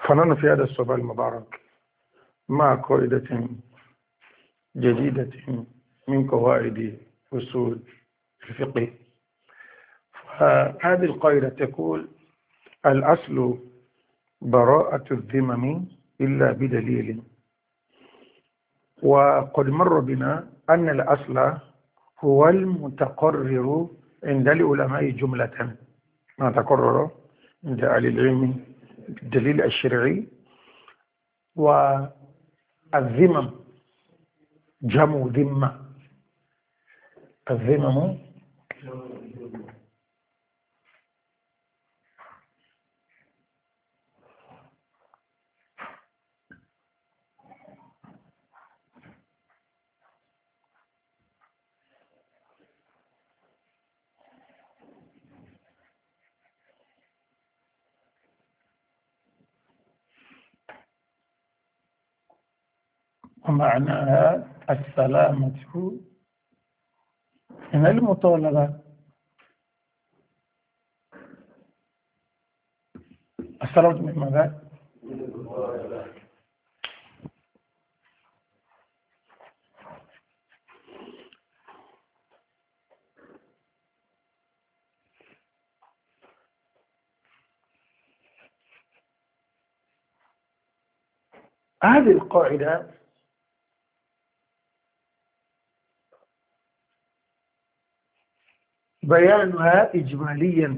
فنحن في هذا الصباح المبارك مع قاعدة جديدة من قواعد أصول الفقه. فهذه القاعدة تقول: الأصل براءة الذمم إلا بدليل. وقد مر بنا أن الأصل هو المتقرر عند العلماء جملة، ما تقرر عند أهل العلم بالدليل الشرعي. والذمم جمع ذمة، الذمم ومعناها السلامة من المطالبة. السلامة من ماذا؟ هذه القاعدة بيانها إجماليا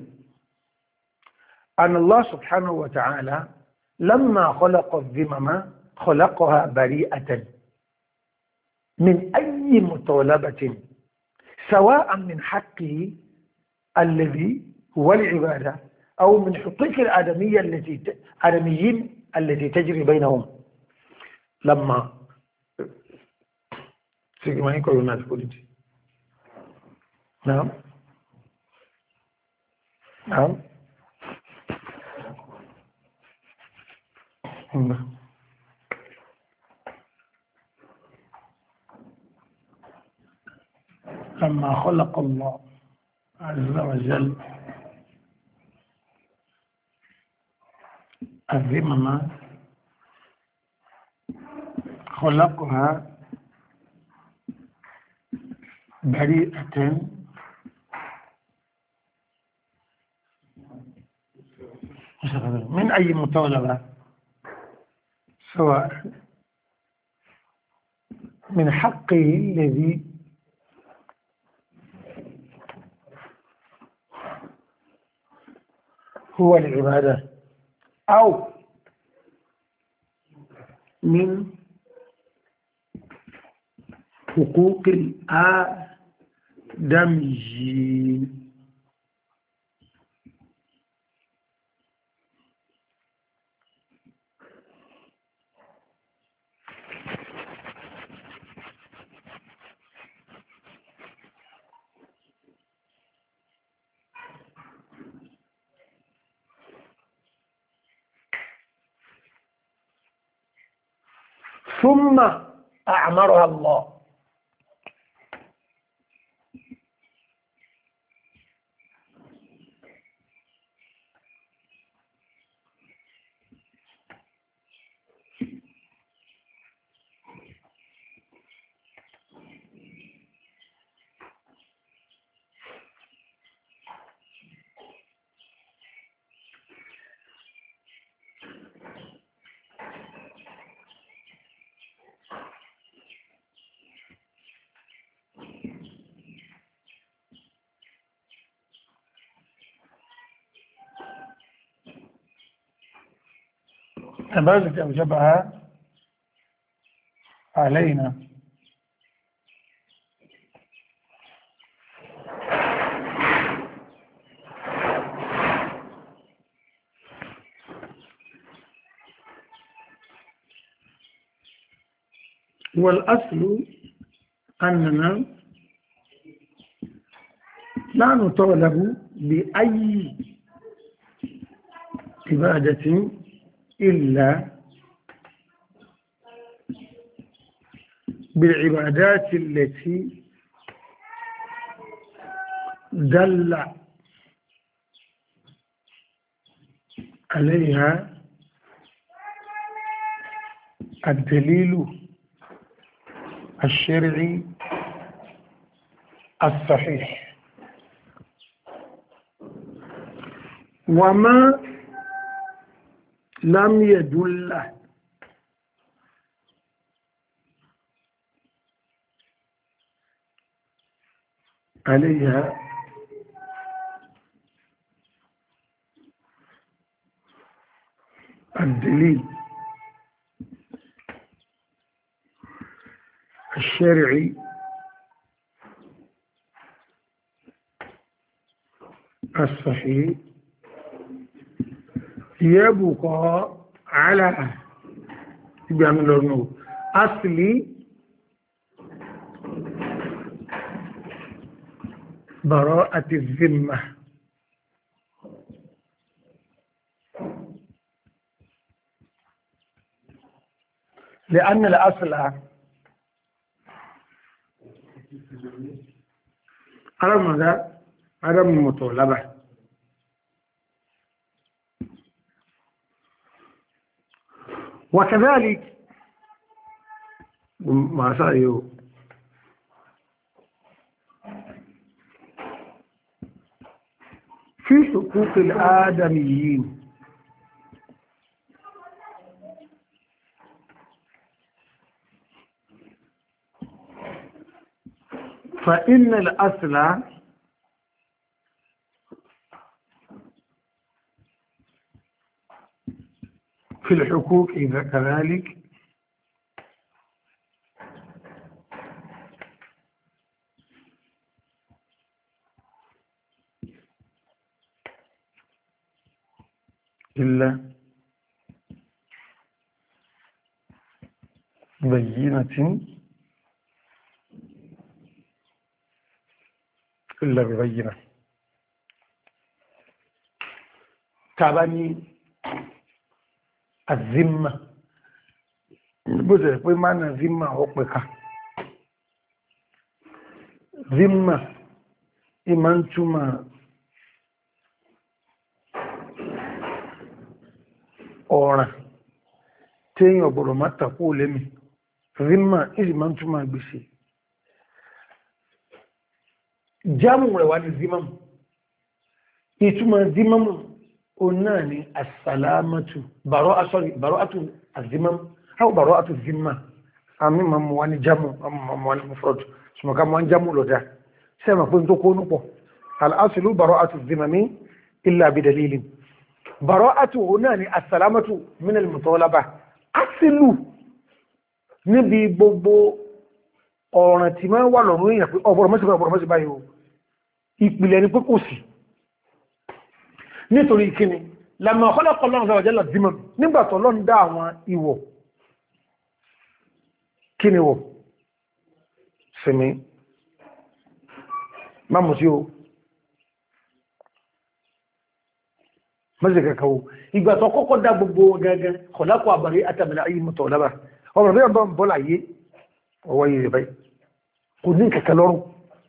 أن الله سبحانه وتعالى لما خلق الذمم خلقها بريئة من أي مطالبة، سواء من حقه الذي هو العبادة أو من حقوق الآدميين التي تجري بينهم. لما سيجمعين كل الناس قلت نعم نعم لما خلق الله عز وجل الذمم خلقها بريئة من أي مطالبة، سواء من حقه الذي هو العبادة أو من حقوق الآدميين. ثم أعمرها الله. كذلك أوجبها علينا. والأصل أننا لا نطالب بأي عبادة إلا بالعبادات التي دل عليها الدليل الشرعي الصحيح وما لم يدل عليها الدليل الشرعي الصحيح يبقى على أصل براءة الذمة لأن الأصل على ماذا؟ عدم المطالبة وكذلك ما سأيه في حقوق الآدميين فإن الأصل في الحقوق إذا كذلك إلا بينة إلا ببينة تابعني الذمة بذلك بمعنى ذمة حقك ذمة إمانتما ọ̀ràn téèyàn ọ̀gbọ̀rọ̀ má tàkó lẹ́mì rímà ìsì máa ń túnmà gbèsè jámù rẹ̀ wá ní zimamu ìtumọ̀ zimamu o náà ni asàlámàtù bàrọ́àtù azimamu hau bàrọ́àtù zimma àmì mamu wá ní jámù mamu wá ní mufrod ṣùgbọ́n ká mọ́ jámù lọ́dá sẹ́mà pé tó kó núpọ̀ al'asìlú bàrọ́àtù zimami illa bi dalilin bàrọ́àtù náà ni asàlámàtù min al-mutalaba asìlú níbi gbogbo ọ̀ràn tí máa wà lọ́rùn èèyàn pé ọ̀bọ̀rọ̀ mọ́sí báyìí o ìpìlẹ̀ ni pé kò sí nítorí ìkíni lamma khalaqa Allahu azza wa jalla zimam nígbàtọ̀ lọ́n dá àwọn ìwọ̀ kíni wọ̀ sinmi má mú sí o mọ́sí kẹkẹ́ o ìgbàtọ̀ kọ́kọ́ dá gbogbo gẹ́gẹ́ khalaqa bari'atan min ayyi mutalaba ọmọ bí ọba ń bọ́ láyé ọwọ́ yìí rẹ̀ báyìí kò ní kẹ̀kẹ́ lọ́rùn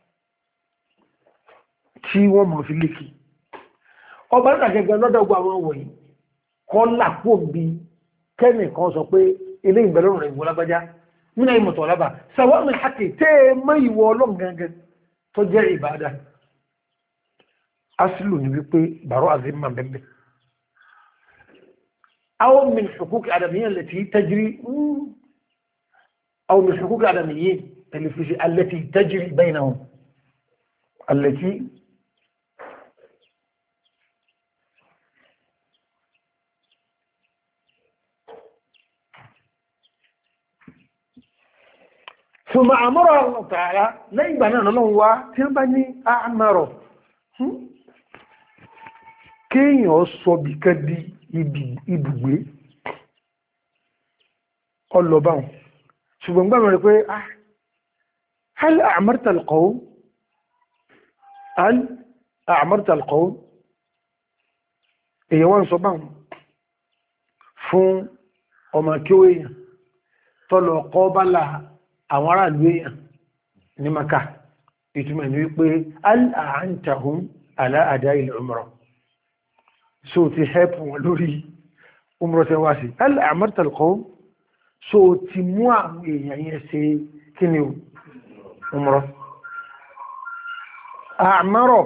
tí wọ́n mọ̀ fi lékì ọba nígbà gẹ́gẹ́ lọ́dọ̀gbọ́ àwọn wọ̀nyí kọ́ làpò bí kẹ́nì kan sọ pé ilé ìgbẹ̀lọ́rùn rẹ̀ ìwọlágbájá nínú ìmọ̀tọ̀ ọ̀lábà sàwọn mi hàkì tẹ́ ẹ mọ́ ìwọ ọlọ́run gangan tó jẹ́ ìbádà asìlù ní wípé bàrọ́ àzímà bẹ́ẹ̀ أو من حقوق الآدميين التي تجري أو من حقوق الآدميين التي تجري بينهم التي ثم أمرها الله تعالى لا يبنى الله وتبني أعمره كي يصب كدي ibùgbé ọlọ́báhùn ṣùgbọ́n gbámọ̀ rẹ̀ pé hal a'marta al-qawm èyàn wọ́n sọ báhùn fún ọmọ kí ó èyàn tọ́lọ ọkọ̀ bálá àwọn ará ìlú èyàn ní Maka ìtumọ̀ ní wípé hal a'antahum ala ada'i al-umrah so ti help wọn lórí umrọ̀tẹ̀ wá sí hal a'marta al-qawm so ti mú àwọn èèyàn yẹn ṣe kí ni umrah àmọ́rọ̀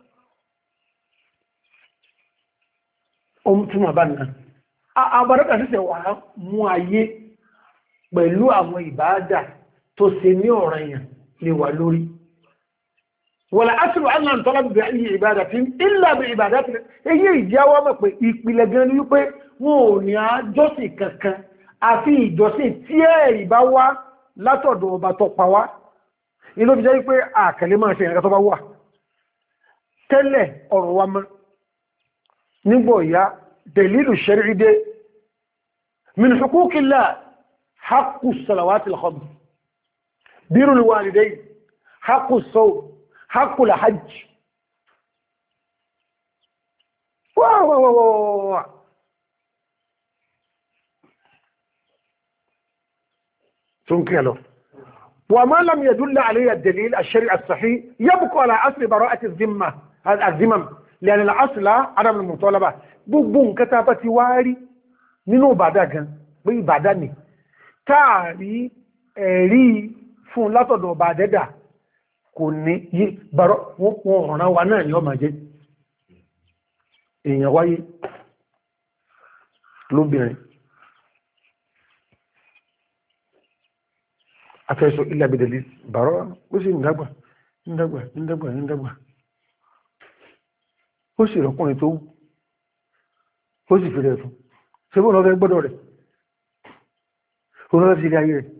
túnmọ̀ bá nìyàn àbárẹ́kà sísẹ̀ wà mú ayé pẹ̀lú àwọn ìbáadà tó ṣe ní ọ̀ranyàn lè wà lórí wala aslu anna talab bi ayyi ibadatin illa bi ibadatin èyí ìjáwọ́ mọ̀ pé ìpìlẹ̀ gan ni wípé wọn ò ní àjọsìn kankan àfi ìjọsìn tí ẹ̀rí bá wá látọ̀dọ̀ ọba tó pa wá inú fi jẹ́ wípé àkẹlẹ́ máa ṣe ìrìnká tó bá wà tẹ́lẹ̀ ọ̀rọ̀ wa mọ́ nígbò ìyá dalilu shar'ide min huquqillah haqqu salawatil khams birrul walidayn haqqu sawm haqqul hajj تنكله وما لم يدل عليه الدليل الشرعي الصحيح يبقى على أصل براءة الذمم لأن الأصل عدم المطالبة gbogbo nǹkan tá ti wá rí nínú ìbádà gan pé ìbádà ni táàrí ẹ̀rí fún látọ̀dọ̀ ọba àdẹ́dà kò ní yí bàrọ̀ wọn ọ̀ràn wa náà ni ọ máa jẹ́ èèyàn wáyé lóbìnrin afẹ́sọ ilẹ̀ abẹ́dẹ̀lẹ́ bàrọ̀ ó sì ń dàgbà ó sì rọ̀kùnrin tó ó sì fẹ́rẹ̀ fún ṣe bó lọ́fẹ́ gbọ́dọ̀ rẹ̀ ó lọ́fẹ́ sí ilé ayé rẹ̀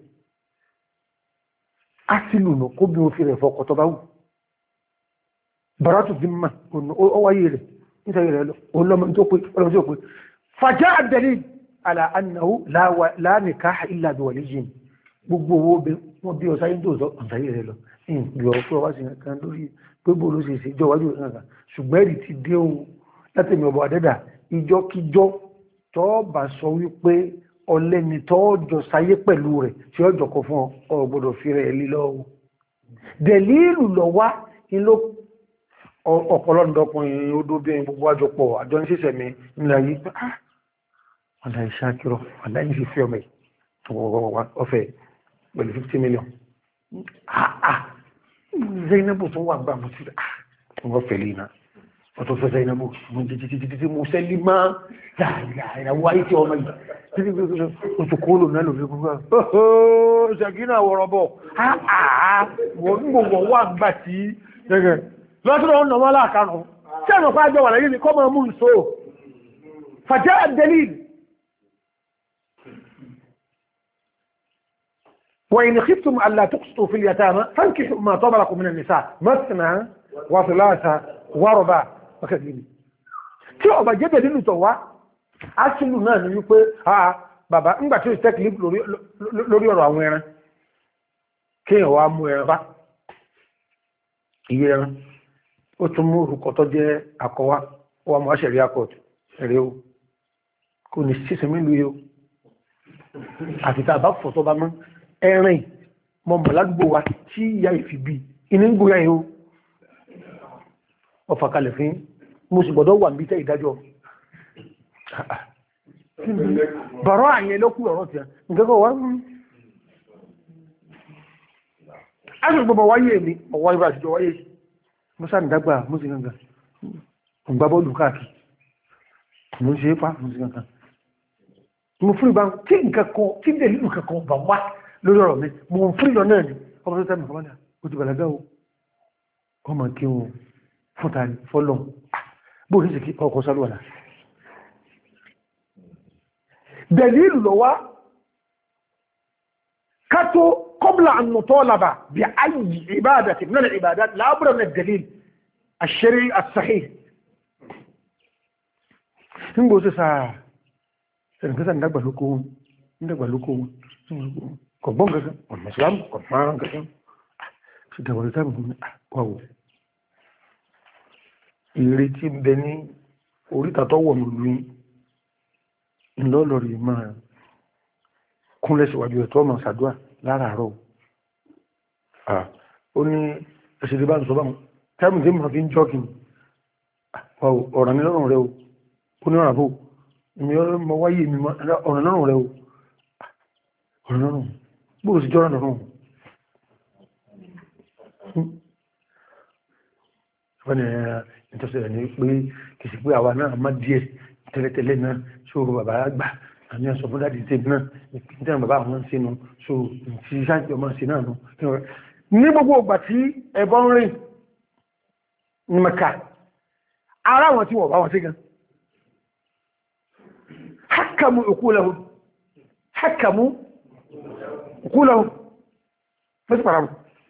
á sí lùnà kó bí wọ́n fi rẹ̀ fọkọ̀ tọba wù bàrá tó fi mọ́ ó wáyé rẹ̀ nítorí rẹ̀ olóòmọ́ tó pé fàjá àdẹ̀lẹ́ àlà annahu la nikaha illa bi waliyyin gbogbo owó wọn bí ọ̀sáyé dòzọ́ ọ̀sáyé rẹ̀ lọ ìgbì ọ̀pọ̀ wá sí kan lórí gbogbo ló sì jọ wájú rẹ̀ náà ṣùgbọ́n ẹ̀rì ti dé ohun látẹ̀mí ọba àdẹ́dà ìjọkíjọ tó bá sọ wípé ọlẹ́ni tó jọ sáyé pẹ̀lú rẹ̀ tí ó jọkọ fún ọ gbọ́dọ̀ fi rẹ̀ lílọ́wọ́ dẹ̀lílù lọ wá ilé ọ̀pọ̀lọ́dọ̀kùnrin odóbìnrin gbogbo àjọpọ̀ àjọ ní sísẹ̀ mi nílẹ̀ yìí pé ọ̀dà ìṣàkírọ̀ ọ̀dà yìí fi fi ọmọ ọ̀fẹ́ pẹ̀lú 50 million Zainabu tó wà gbà mú sí wọ́n fẹ̀lẹ̀ iná ọ̀tọ̀ fẹ́ Zainabu mú títí mú sẹ́lí máa láàrín wáyé tí ọmọ yìí oṣù kóòlò náà lórí gbogbo ṣàkínà wọ̀rọ̀bọ̀ wọ́n gbogbo wà gbà tí lọ́tọ́rọ̀ ọ̀nà wọ́n láàkánù tí ẹ̀mọ̀ pàájọ wà láyé ní kọ́ mọ́ mú ìṣó fàjẹ́ ad-dalil وإن خفتم ألا تقسطوا في اليتامى فانكحوا ما طاب لكم من النساء مثنى وثلاثة ورباع وكذلك tí ó bá jẹ́ dalilu tó wá aṣílù náà ni wípé bàbá ńgbà tí ó tẹ́ clip lórí ọ̀rọ̀ àwọn ẹran kí èèyàn wá mú ẹran bá iye ẹran ó tún mú orúkọ tó jẹ́ àkọwá ó wà mú aṣẹ̀rí akọ̀tù ẹ̀rẹ́ o kò ní sísẹ̀ mílùú yóò àti tá a bá fọ̀ tó bá mọ́ ẹ̀rìn mọ̀mọ̀ ládùúgbò wa tí ìyá ìfìbí inú ń gbóyà yóò ọfà kalẹ̀ fún mo sì gbọ́dọ̀ wà níbi tẹ́ ìdájọ́ bàrọ́ àyẹn ló kú ọ̀rọ̀ tí a nǹkan wá aṣọ gbogbo wáyé mi ọwọ́ ibà àtijọ́ wáyé mo sáà nígbàgbà mo sì gangan gbà bọ́ọ̀lù káàkiri mo ń ṣe é pa mo sì gangan mo fún ìbá tí nǹkan kan tí dèlú kankan bà wá lórí ọ̀rọ̀ mi mo ń fún ìlọ náà ni ọmọ tó tẹ́mì kọmọ́dá ó ti bàlágá o ọmọ kí o fúnta ní fọ́lọ́n bó ní sí kí ọkọ̀ sálúwàlá dẹ̀lílù lọ wá kátó kọ́bùlà ànùtọ́ labà bí ayì ìbádàtì náà ìbádàtì láàbùrọ̀ náà dẹ̀líl àṣírí àṣàhí ń gbó sí sáà ẹ̀rìnkẹ́sà ń dàgbà lókó wọn kọ̀gbọ́n gẹ́gẹ́ ọ̀nà ìsìlámù kọ̀gbọ́n gẹ́gẹ́ ṣe dàwọ̀lẹ̀ tàbí fún wàwọ̀ ìrè tí ń bẹ ní oríta tọ́wọ̀ lórí ìlọ́lọ̀rì máa kúnlẹ̀ síwájú ẹ̀tọ́ ọmọ sàdúà láràárọ̀ ó ní ẹ̀ṣẹ̀dẹ̀ bá ń sọ bá wọn tàbí tí mo fi ń jọ́kì ọ̀rọ̀ mi lọ́rùn rẹ o ó ní ọ̀rọ̀ àbò ìmì ọmọ wáyé mi ọ̀rọ̀ lọ́rùn rẹ o ọ̀rọ̀rùn bóò sí jọ́rọ̀ lọ́rùn wọ́n ni ìtọ́sẹ̀ ní pé kìí sí pé àwa náà má díẹ̀ tẹ́lẹ̀tẹ́lẹ̀ náà ṣòro bàbá àgbà àmì ọ̀sọ̀ fún dáàdì tèmi náà ìpínlẹ̀ bàbá àwọn sínú so ti sáàjì ọmọ sí náà ní gbogbo ọgbà tí ẹbọ ń rìn ní Mẹ́kà ara wọn tí wọ́n bá wọn sí gan hakamu ukulahum fẹ́ sí pàràmù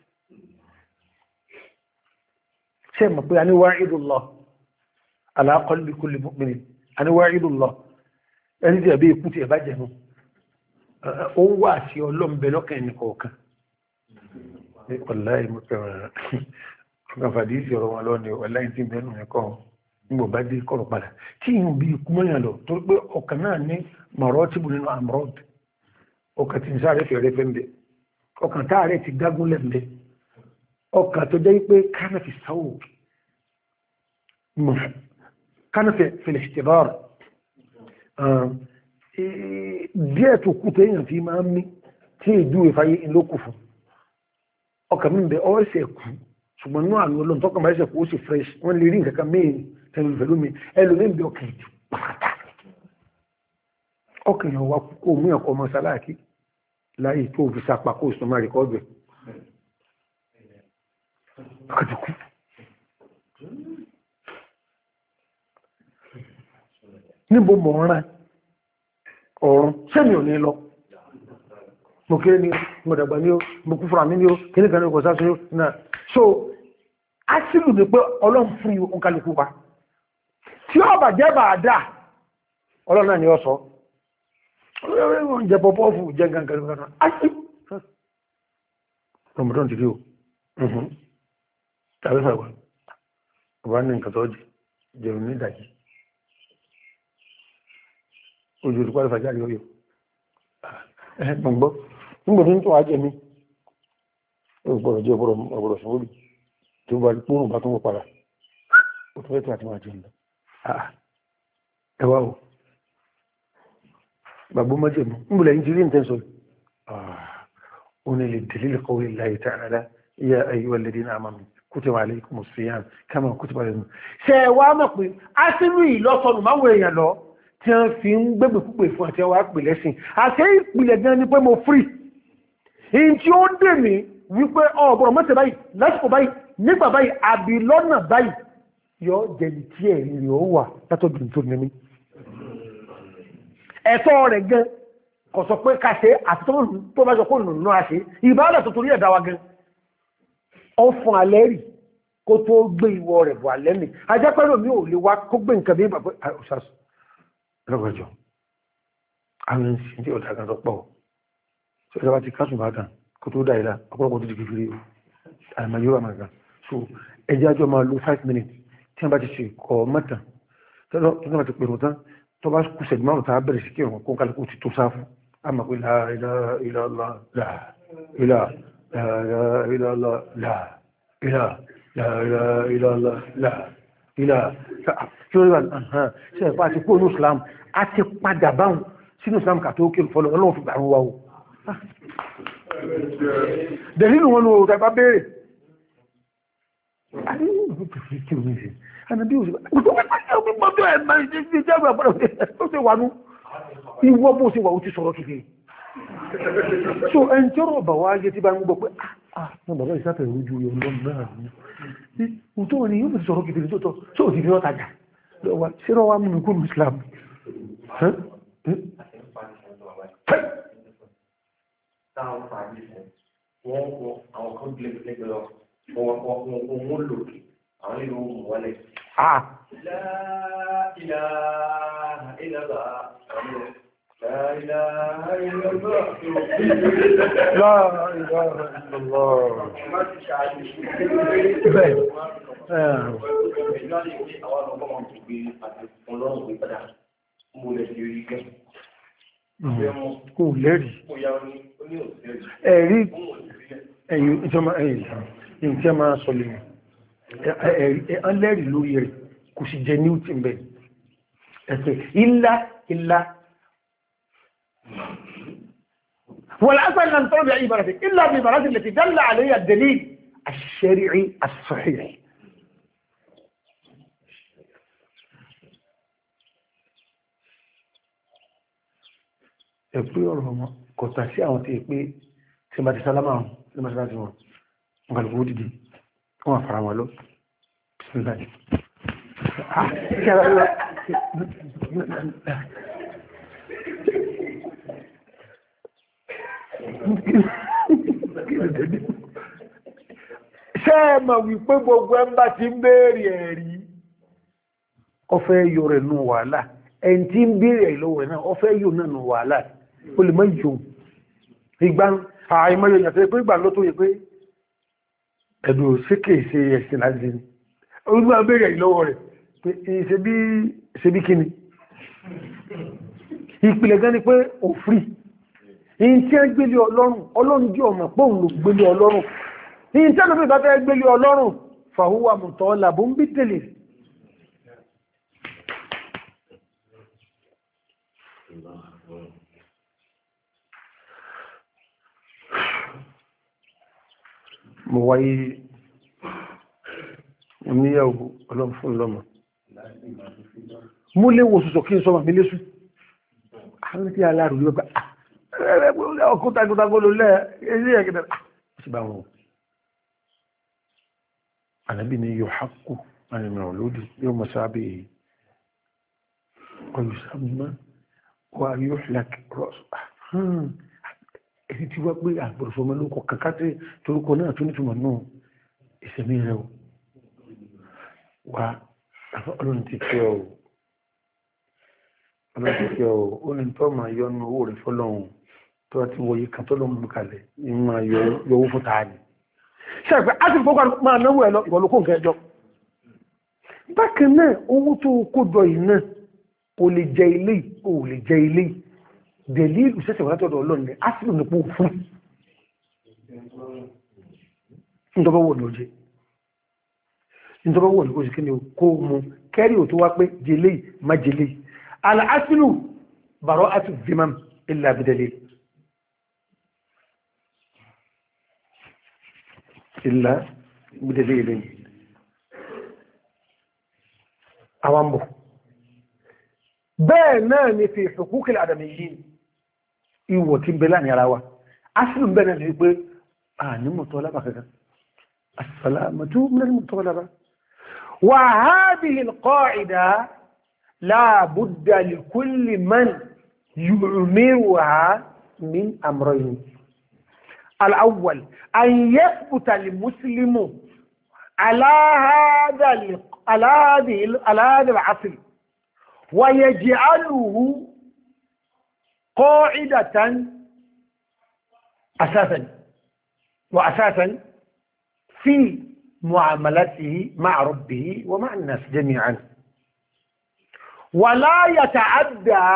ṣe mọ̀ pé a ní wa'idullah ala qalbi kulli mu'minin a ní wa'idullah ẹni tí ẹ̀bí ikú tí ẹ̀bá jẹnu ó wà sí ọlọ́m̀bẹ̀ lọ́kàn ẹni kọ̀ọ̀kan wallahi ọkàn fàdí sí ọ̀rọ̀ wọn lọ́ni wallahi tí bẹ́ẹ̀nù ẹ̀kọ́ nígbò bá dé kọ̀rọ̀ padà tí ìhùn bí ikú mọ́yàn lọ tó pé ọkàn náà ní maratibu nínú amrod ọkàn tí ń sáré fẹ̀rẹ̀ fẹ́ ń bẹ ọkàn táàrẹ̀ ti dágún lẹ́m̀bẹ̀ ọkàn tó jẹ́ pé kánà fi sáwò kánà fi al-ihtibar díẹ̀ tó kú tẹ́yàn fi máa ń mí tí ìjú ìfàyè ìlókù fún ọkà mí bẹ ọwọ́ ẹsẹ̀ kú ṣùgbọ́n ní àmì olóhùn tọ́kà máa ẹsẹ̀ kú ó sì fresh wọ́n lè rí nǹkan kan mẹ́rin tẹ́lú ìfẹ̀lú mi ẹlòmí bẹ ọkà ìjù pàtà ọkà èèyàn wa kó mú ẹ̀kọ́ ọmọ sáláàkì láyé tó fi sapá kó sọ máa rìkọ́ọ̀dù ẹ̀ ọkà ti kú níbo mọ̀ ọ́n rán ọ̀run sẹ́mi ò ní lọ mo kéré ní mo dàgbà ní o mo kú fúnra mi ní o kíní kan ní ọkọ̀ sáṣẹ́ náà so asìlù ní pé ọlọ́run fún ìwọ̀n kálukú wa tí ó bà jẹ́ bà dà ọlọ́run náà ni ó sọ jẹ pọpọ́fù jẹ gangan asìlù rọmọdún ti rí o tàbí fàgbà ọba ní nǹkan tó jẹun ní ìdajì ojú òdùkú àrífàjá rí ọyọ gbọ̀ngbọ́ nígbàtí tó wá jẹ́ mi ọgbọ̀rọ̀ jẹ́ ọgbọ̀rọ̀ ṣòwòrì tí ó bá rí pọ́nù bá tó wọ́ padà ó tó fẹ́tọ̀ àti máa jẹun lọ ẹwà o gbàgbó mọ́jẹ̀ mú nígbàlẹ̀ yìí ti rí nǹkan sọ ó ní lè dalilu qawli Allahi ta'ala ya ayyuhal ladhina amanu kutiba alaykumus siyam kama kutiba alal ṣe wá mọ̀ pé a sínú ìlọ́sọ̀nù máwọn èèyàn lọ tí wọ́n fi ń gbẹ́gbẹ̀ púpẹ̀ fún àti ẹwà pè lẹ́sìn àti ìpìlẹ̀ gan ni pé mo free in tí ó dè mí wípé ọ̀bọ̀rọ̀ mọ́sẹ̀ báyìí lásìkò báyìí nígbà báyìí àbí lọ́nà báyìí yọ jẹ̀lì tí ẹ̀ rí ó wà látọ̀dù tó ní mí ẹ̀tọ́ rẹ̀ gan kò sọ pé ká ṣe àti tó bá sọ pé nùnú àṣẹ ìbáradà tó torí ẹ̀dá wa gan ọ fún alẹ́ rì kó tó gbé ìwọ rẹ̀ bọ̀ alẹ́ mi ajẹ́pẹ́rò mi ò lè wá kó gbé nǹkan bí bàbá lọ́gbọ̀jọ́ àwọn ìsìn tí ọ̀dá kan tó pọ̀ tí ọjọ́ bá ti kásùn bá kan kò tó dáìlá ọ̀pọ̀lọpọ̀ tó ti fi rí àmà yóò àmà kan so ẹjẹ́ àjọ máa lo 5 minutes tí wọ́n bá ti ṣe kọ mọ́tàn tó náà ti pèrò tán tó bá kú sẹ̀dùmá ọ̀tá bẹ̀rẹ̀ sí kí ọ̀rọ̀ kó kálukú ti tó sáfù àmà pé ilá kí ó rí àhán ṣe ẹ̀pá àti kó ní Islam a ti padà báhùn sínú Islam kà tó kéré fọ́lọ̀ ọlọ́run fi gbàrún wa o dẹ̀línú wọn ló rẹ̀ bá béèrè so ẹni tí ọ̀rọ̀ bà wá yẹ tí bá ń gbọ́ pé náà bàbá ìsáfẹ̀ ìrújú yọ lọ́nà ní tó wọ́n ni yóò fi sọ̀rọ̀ kìtìrì tó tọ́ tó ò ti fi ọ́tajà lọ́wọ́ ṣírọ́ wá mú kúrò Islam لا إله إلا الله لا إله إلا الله kò lẹ́rì ẹ̀rí ẹ̀yìn tí a máa sọ lè ẹ̀rí lórí rẹ̀ kò sì jẹ ní òtí mẹ́ ẹ̀fẹ́ ilá والأصل لم ترى بأي عبارة إلا بالعبارات التي دل عليها الدليل الشرعي الصحيح. ẹ̀pẹ́ ọ̀rọ̀ wọn kò tà sí àwọn tí è pé tí ma ti sálámà wọn ní mọ́sálásí wọn gbàlùkù dìde wọ́n fara wọn lọ bismillah. ṣé ẹ mọ̀ wípé gbogbo ẹ̀ ń bá ti ń béèrè ẹ̀rí ọfẹ́ yọ rẹ̀ nù wàhálà ẹni tí ń béèrè ìlọ́wọ̀ rẹ̀ náà ọfẹ́ yọ náà nù wàhálà ó lè mọ́ ìjọ ìgbà àìmọ́ yọ yàtọ̀ pé ìgbà lọ́tọ̀ yẹ pé ẹ̀dùn síkè ṣe ẹ̀sìn láti ní olúwa béèrè ìlọ́wọ̀ rẹ̀ pé ṣe bí kíni ìpìlẹ̀ gan ni pé òfurì ìyìn tí a gbélé ọlọ́run jí ọmọ pọ́ùn ló gbélé ọlọ́run ìyìn tí a lọ́pẹ́ bá fẹ́ gbélé ọlọ́run fàhúwà mùtọ́ làbó ń bí tèlè. mo wáyé oníyàwó ọlọ́run fún lọ́mọ mú léwò sọ̀sọ̀ kí n sọ́mọ̀ mi lésù àwọn tí aláàrù ló gbà ọkútagútagó ló lẹ́ ilé ẹ̀gẹ́dẹ̀ sí bá wọn ànábì ni yóò hákù àrìnrìn olódì yóò mọ̀ sábẹ̀ ọ̀yùsàmọ́ wà yóò lákì rọ́sù èyí tí wá pé àgbòròsọmọ́ ló kọ kàkà tí torúkọ náà tó nítumọ̀ náà ìsẹ̀mí rẹ̀ wà ọlọ́run ti fẹ́ ọ ó ní tó máa yọ ní owó rẹ̀ fọ́lọ́run tó wá ti wòye kan tó lọ́mù kalẹ̀ ní máa yọ owó fún tààdì ṣẹ́gbẹ́ á ti fọ́gbà máa náwó ẹ̀ lọ ìwọ̀lókò nǹkan ẹjọ́ bákan náà owó tó kó jọ yìí náà o lè jẹ ilé o lè jẹ ilé dẹ̀lí ìlú sẹ́sẹ̀ wọ́n látọ̀dọ̀ ọlọ́run á sì lòun pò fún ìjọba wọ̀ ní ọjẹ́ ìjọba wọ̀ ní kó sì kí ni kó mú kẹ́rì ò tó wá pé jẹlé má jẹlé al'asilu bara'atu zimam illa bidalil awambo bẹ́ẹ̀ náà ni fi hukukil adamiyyin ìwọ̀ tí ń bẹ láàrin ara wa asilu bẹ́ẹ̀ náà ni pé a ní mọ̀tọ́lábà kankan as-salamatu min al-muttalaba wa hadhihi al-qa'ida لا بد لكل من يؤمرها من أمرين الأول أن يثبت المسلم على هذا العصر ويجعله قاعدة أساسا في معاملته مع ربه ومع الناس جميعا ولا يتعدى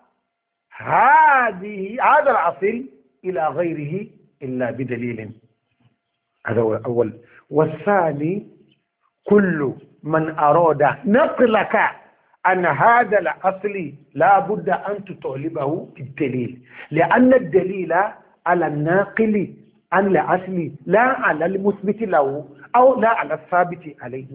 هذا الأصل إلى غيره إلا بدليل. هذا هو الأول. والثاني كل من أراد نقلك أن هذا الأصل لا بد أن تطالبه بالدليل لأن الدليل على الناقل عن الأصل لا على المثبت له أو لا على الثابت عليه.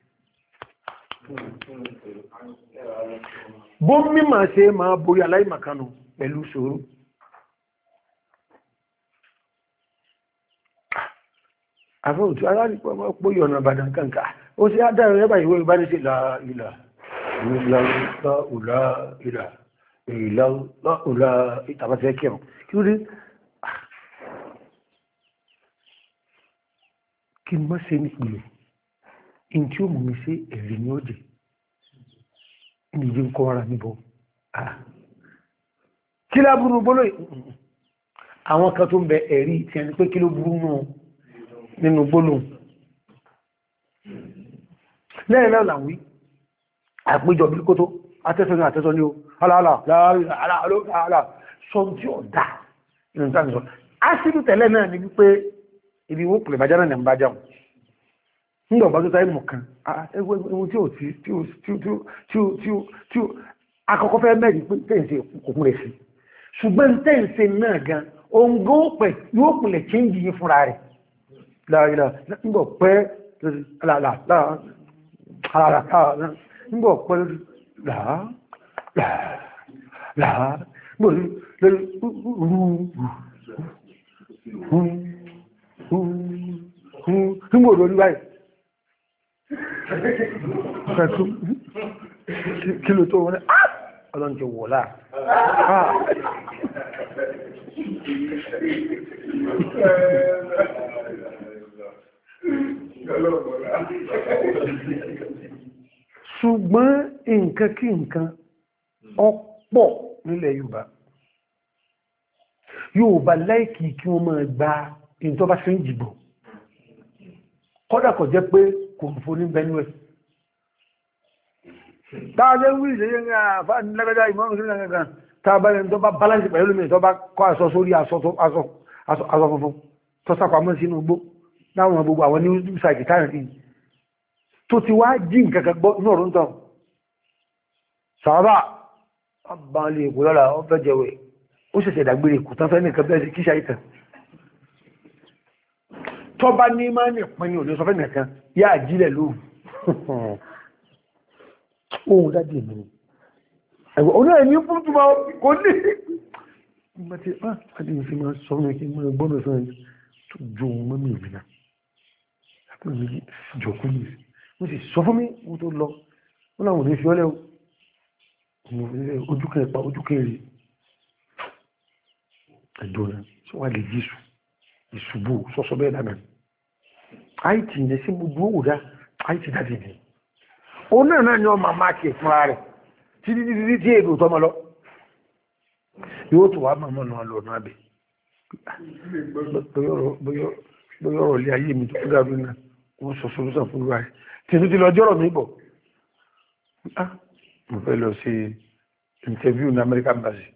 bó mímọ̀ ṣe máa borí aláìmọ̀kánu pẹ̀lú ṣòro àfẹ́òtú aláàrípọ̀ pọ̀ yọ̀nà àbàdàn kankan ó sì ádára rẹ́bà ìwé ìbánisí ìlà ìtàbátẹ́ kẹrùn kí ó rí kí mọ́ ṣe ní ìlú in tí ó mú mi sí ẹ̀rí ní òjì ní ìdí ń kọ́ ara níbọ̀ kí lábúrú gbóló àwọn kan tó ń bẹ ẹ̀rí tí ẹni pé kí ló burú nínú gbóló lẹ́yìn náà làwí àpéjọ bí kó tó atẹ́sọ́ ní àtẹ́sọ́ ní o aláàlá sọ tí ó dá inú tàbí sọ ásìlù tẹ́lẹ̀ náà ni wípé ibi wó pèlè bàjá náà ní àmbájá nígbà bá tó táyé mọ̀ kan ẹwọ́n tí akọ́kọ́ fẹ́ mẹ́rin pé tẹ́ǹsẹ̀ òkun rẹ̀ sí ṣùgbọ́n tẹ́ǹsẹ̀ náà gan ó òǹgó pẹ̀ yóò pìlẹ̀ change yìí fúnra rẹ̀ láàrínà nígbọ̀ pẹ́ nígbọ̀ pẹ́ nígbọ̀ lórí báyìí kí ló tó wọ́n ọlọ́njẹ́ wọ̀lá ṣùgbọ́n nǹkan kí nǹkan ọ̀pọ̀ nílẹ̀ Yorùbá láìkì kí wọ́n máa gba ìjọba sí ìjìbò kọ́dà kọ̀ jẹ́ pé kò fò ní Benue táàjẹ́ wí ìṣẹ́yẹ́ ní àfáà ní lẹ́gbẹ́dá ìmọ̀rún sílẹ̀ gangan tàbí tó bá balance pẹ̀lú mi tó bá kọ́ aṣọ sórí aṣọ funfun tó sápamọ́ sínú igbó láwọn gbogbo àwọn ní ṣàìkì káàkiri tó ti wá jí nǹkan gbọ́ ní ọ̀rún tán sàábà bá lè kò lọ́la ó fẹ́ jẹwẹ̀ ó ṣẹ̀ṣẹ̀ dàgbére kò tán fẹ́ nìkan bẹ́ẹ̀ sí kíṣà ìtàn tó bá ní máa ní ìpín ní òní sọ fẹ́ nìkan yá àjílẹ̀ lóòrùn ohun dájí èmì ni ẹ̀wọ̀ oní ẹ̀mí fún túnmọ̀ kò ní ìgbà tí àti ìfẹ́ máa sọ ní kí mọ́ gbọ́nà sọ ẹni tó jọ mọ́ mi ìrìnà àpò ìmìlì jọkú ní mo sì sọ fún mi mo tó lọ wọ́n láwọn òní fi ọ́lẹ́ ojúkẹ́ pa ojúkẹ́ rí ẹ̀dọ́nà tí wà lè jí ìṣubú sọ́sọ́ bẹ́ẹ̀ lánàá àìtì ilẹ̀ sí gbogbo òwúdá àìtì dáadé ni ó náà ni ọmọ máàkì fúnra rẹ̀ títí tí èdè tọ́mọ lọ yóò tó wá mọ̀mọ́ náà lọ náà bẹ̀ bóyọ̀rọ̀ lé ayé mi tó kú dàrú náà wọ́n sọ solúsàn fún wa rẹ̀ tí tó ti lọ jọ́rọ̀ mi bọ̀ mo fẹ́ lọ sí interview ní American Embassy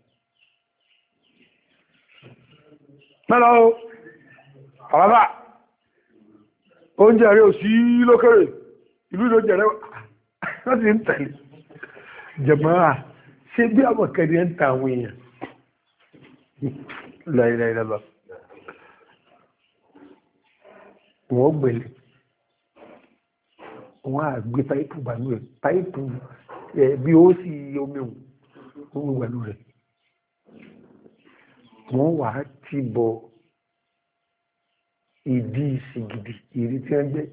mẹ́lọ àwọ́bá oúnjẹ rẹ̀ ò sí lókèrè ìlú ìlú jẹ̀rẹ̀ láti ń tẹ̀lé jẹ̀mọ́ra ṣe bí àwọn kẹrì ń ta àwọn èèyàn láìláìlábà wọ́n gbẹ̀lẹ̀ wọ́n á gbé páìpù bànú rẹ̀ páìpù bí ó sì omi òun gbẹ̀lú rẹ̀ wọ́n wà á ti bọ ìdí ìsìgìdì ìrí tí wọ́n gbé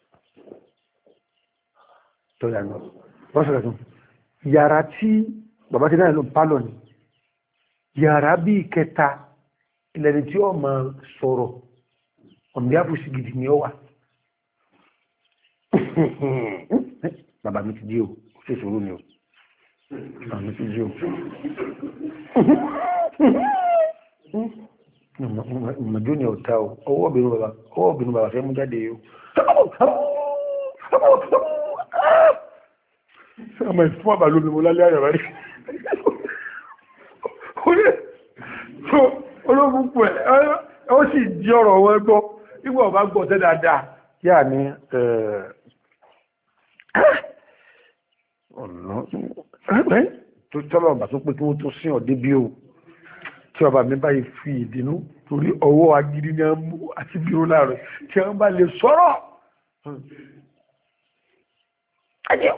tó yànà wọ́n sọ̀rọ̀ tún yàrá tí bàbá tí náà ló pálọ̀ ní yàrá bí kẹta ilẹ̀ni tí ó máa sọ̀rọ̀ ọ̀mí àbúsìgìdì ni ó wà bàbá mi ti jí o ó sì sọ̀rọ̀ ni o bàbá mi ti jí o mọ̀jú ni ọ̀tá o ọwọ́ obìnrin bàbá fẹ́ mú jáde yóò ọmọ ìfún àbà lómi mo lálẹ́ àyàwá rí olóògùn pù ẹ̀ ó sì jí ọ̀rọ̀ wọn gbọ́ nígbà ọba gbọ́ tẹ́ dáadáa yà ní ọ̀nà tó tọ́lọ̀ ọ̀bà tó pé kí wọ́n tó sí ọ̀dé bí o tí ọba mi báyìí fi ìdínú torí ọwọ́ agidi ní ọmọ àti bí ó láàrẹ̀ tí wọ́n bá lè sọ̀rọ̀ ajẹ́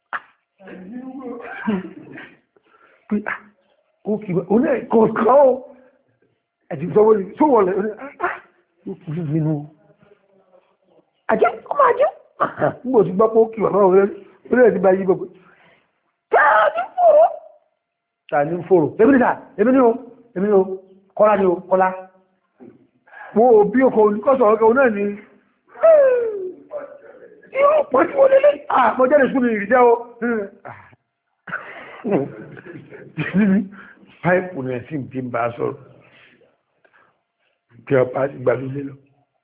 pé ó kì í oní ẹ̀kọ́ ó ẹ̀dì sọ́wọ́ tó wọlé ó kì í nínú ajẹ́ ọmọ ajẹ́ nígbò tí gbọ́pọ̀ ó kì wà náà orí ẹ̀ ti bá yí gbogbo tàní fòrò èmi ni o kọ́lá ni o kọ́lá wo bí okò olùkọ́sọ̀ ọ̀gá náà ni yóò pọ̀ tí wọ́n lélẹ́ àmọ́ jẹ́ ìṣúlù ìrìjẹ́ o páìpù ní ẹ̀sìn tí ń bá sọ̀rọ̀ kí ọpa ìgbàlúlé lọ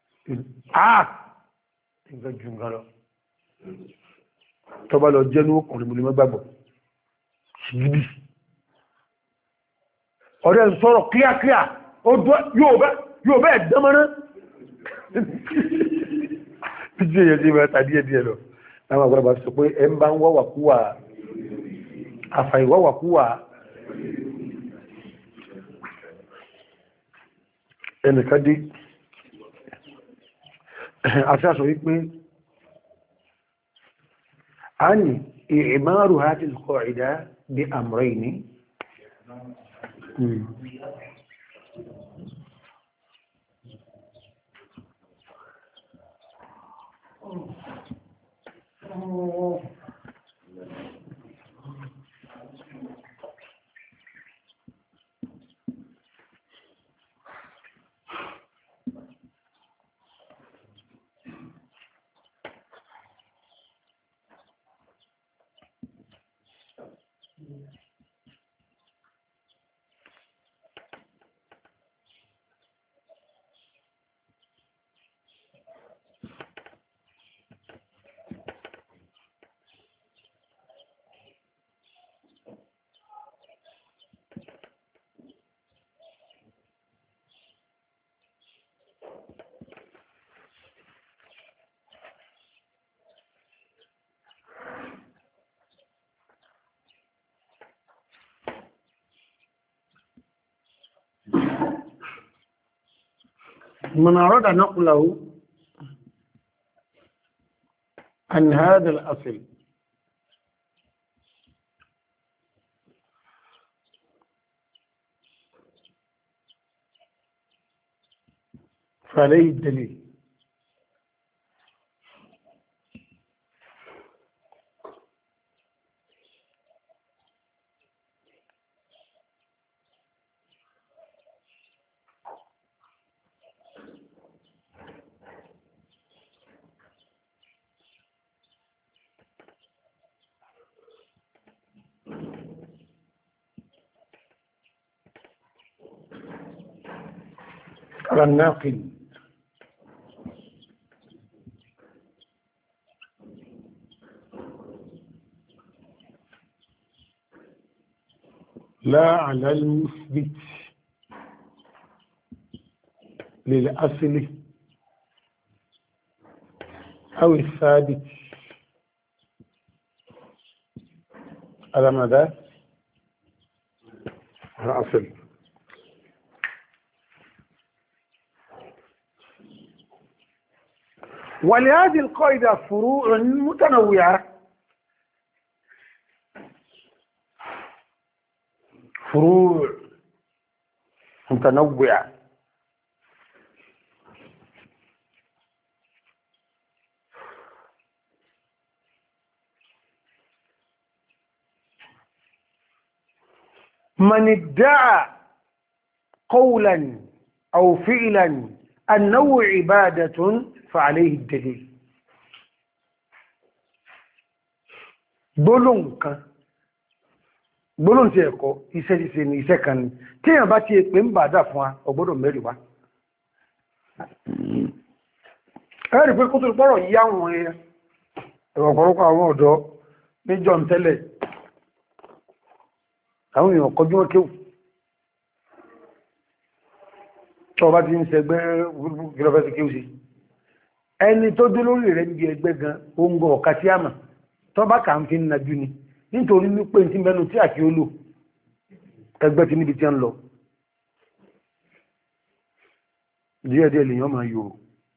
nǹkan jù nǹkan lọ tọ́bá lọ jẹ́ ní ọkùnrin múlé mọ́gbàgbọ́ ṣìgídì ọ̀rẹ́ ń sọ̀rọ̀ kíákíá yóò bẹ́ẹ̀ dánmọ́ná títí èyẹ tí mẹ́ta díẹ̀díẹ̀ lọ láwọn àgbàlagbà sọ pé ẹ ń bá ń wọ́wàkúwà àfàìwọ́wàkúwà ẹnìkan dé àti àṣọ wípé a ní ìmáàrù hàtí al-qa'ida bí amrayni من أراد نقله عن هذا الأصل فعليه الدليل على الناقل لا على المثبت للأصل أو الثابت على ماذا؟ الأصل. ولهذه القاعدة فروع متنوعة، فروع متنوعة. من ادعى قولا أو فعلا أنه عبادة فعليه الدليل. gbólóhùn kan gbólóhùn tí ẹ̀kọ́ iṣẹ́ ti ṣe ní iṣẹ́ kan ní tí èèyàn bá ti pè ń bàdà fún wa ọgbọ́dọ̀ mẹ́rin wá. ẹ̀rí pé kó tó pọ́rọ̀ yí àwọn ọ̀pọ̀lọpọ̀ àwọn ọ̀dọ́ níjọ́ ń tẹ́lẹ̀ àwọn èèyàn kọjú wọn kéwù tó bá ti ń ṣẹgbẹ́ gírọ́fẹ́sì kéwù sí ẹni tó dé lórí rẹ̀ níbi ẹgbẹ́ gan oúnjẹ ọ̀ka tí a mà tó bá kà ń fi nàjú ni nítorí wípé tí mẹ́nu tí àkí ó lò ẹgbẹ́ ti níbi tí a ń lọ díẹ̀díẹ̀ lèyàn máa yòrò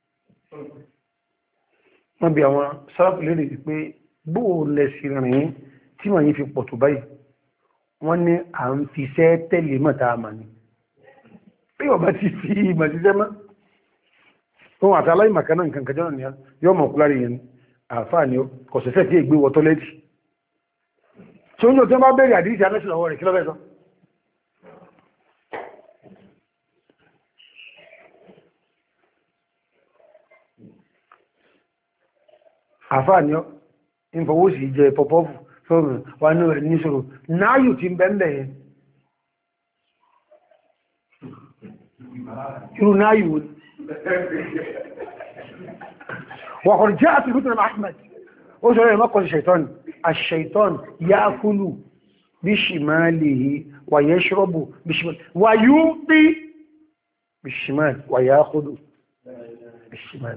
wọ́n bí àwọn sárápù lérè pé bóò lẹ́sì rìn tí wọ́n yí fi pọ̀ tó báyìí wọ́n ní à ń fi iṣẹ́ tẹ̀lé mọ̀ta àmà ni bí ọba ti fi ìmọ̀ síṣẹ́ mọ́ ohun àtàlá ìmàkaná nǹkan kan jọ́nà ni yọ́ mọ̀ kúlárí yẹn àfáà ni kọ̀sẹ̀sẹ̀ tí ègbé wọ tọ́lẹ́tì tí ó ń jọ tí wọ́n bá bẹ̀rẹ̀ àdíjì alẹ́sìn ọwọ́ rẹ̀ kí lọ́fẹ́ sọ àfáà ni ìfọwọ́sì jẹ pọ̀pọ́fù fọ́ọ̀mù wà ní rẹ̀ níṣòro náàyù ti bẹ́ẹ̀ yẹn irú náàyù وقد جاء في كتب أحمد وجاء مقال الشيطان الشيطان يأكل بشماله ويشرب بشماله ويعطي بالشمال ويأخذ بالشمال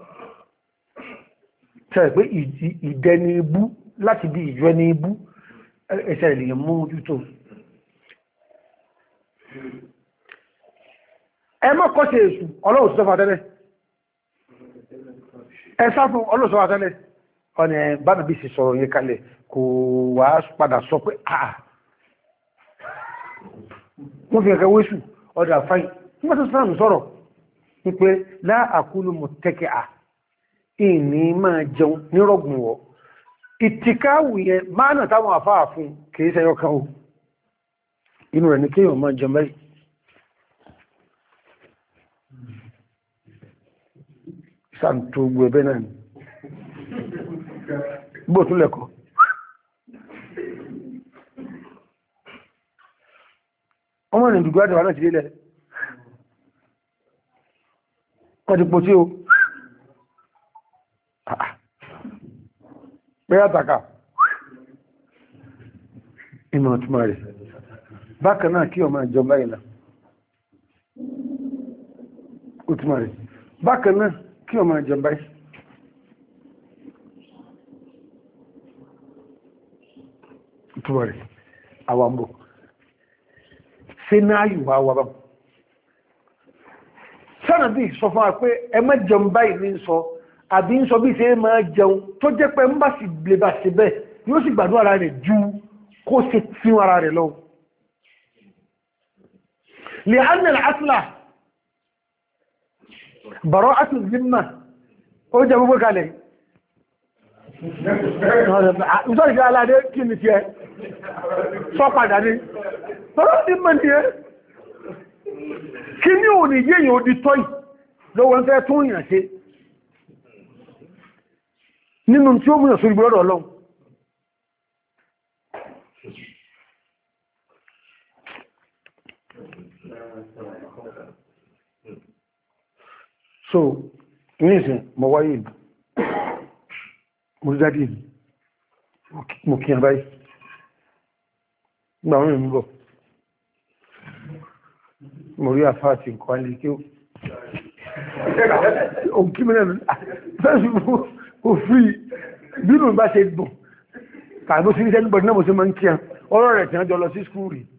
tẹ́ẹ̀pẹ́ ìdẹni ibú láti bí ìjọ ẹni ibú ẹsẹ̀ ènìyàn mú ojútó ẹ má kọ́ sí èṣù ọlọ́run sọ́fà tẹ́lẹ̀ ẹ sá fún ọlọ́run sọ́fà tẹ́lẹ̀ ọ̀nà bábí bí sì sọ̀rọ̀ yẹ kalẹ̀ kò wá padà sọ pé àà wọ́n fi ẹ̀kẹ́ wéṣù ọdá fáyì nígbà tó sáàmù sọ̀rọ̀ wípé láàkúlù mọ̀ tẹ́kẹ̀ à ìní máa jẹun nírọ̀gùn wọ̀ ìtìkáwù yẹn máa nà táwọn àfáà fún kìí ṣẹyọ kan o inú rẹ̀ ní kéèyàn máa jẹun báyìí sàǹtò gbogbo ẹbẹ́ náà ni bó tún lẹ́kọ̀ọ́ ọmọ rìn dùgbò àdìwà náà ti lélẹ̀ wọ́n ti pọ̀ sí o pẹ́ àtàkà ìmọ̀ ọ̀túnmọ̀ rẹ̀ bákan náà kí ọmọ ìjọba ìlà ọ̀túnmọ̀ rẹ̀ bákan náà kí ọmọ ìjọba ọ̀túnmọ̀ rẹ̀ àwàmbò ṣe náà yùwà wà bá sánà bí sọ fún wa pé ẹ má jẹun báyìí ní sọ àbí ń sọ bí ṣe máa jẹun tó jẹ́ pé ń bá sì lè bá ṣe bẹ́ẹ̀ yóò sì gbádùn ara rẹ̀ ju kó ṣe tí ara rẹ̀ lọ lè hannun asìlá bàrọ̀ asìlá zimma ó jẹ gbogbo kalẹ̀ ìsọ́rì fi aládé kí ni tiẹ̀ sọ padà ní bàrọ̀ zimma ni ẹ́ kí ní òní yéèyàn ó di tọ́yì lọ́wọ́ ń fẹ́ tún yàn ṣe nínú tí ó múyàn sórí gbọ́rọ̀ ọlọ́run so ní ìsìn mọ̀ wáyé ìlú mo jáde ìlú mo kí ẹ báyìí gbà wọ́n rìn bọ̀ mo rí àfáà tí nǹkan lè kí ó kí mẹ́rin kò fí bínú bá ṣe dùn tàbí sí ní sẹ́nìbọ̀dì náà mo ṣe máa ń kí ẹ ọ̀rọ̀ rẹ̀ tí wọ́n jọ lọ sí skúù rí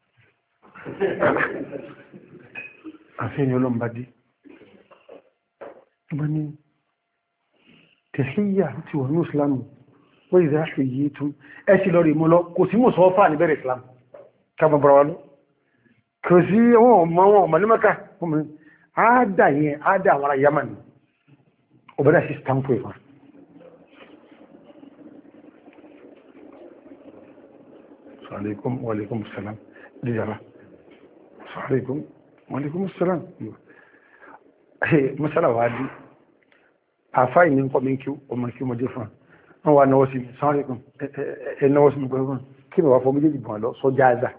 àfihàn ọlọ́mbadé bá ní tẹ̀síyà tí wọ́n ní ìsìlámù wọ́n ìdá ṣe yìí tún ẹ sì lọ rí mú lọ kò sí mú sọ́fà níbẹ̀rẹ̀ ìsìlámù kábàbàrà wà lọ kò sí wọn ọmọ ní mẹ́ka àádà yẹn àádà àwọn ará Yamani ọ̀bẹ̀dà sí stampo ìfà alaikum wa alaikum salam dijara alaikum wa alaikum salam masala wa di àfáì ní nǹkan mẹ́kí ọmọ kí mo dé fún wọn wà náwọ́ sí sáàrẹ́kùn ẹ̀náwọ́ sí gbogbo kí ni wà fọ́ méjèèjì bọ̀ lọ sọ jáàzà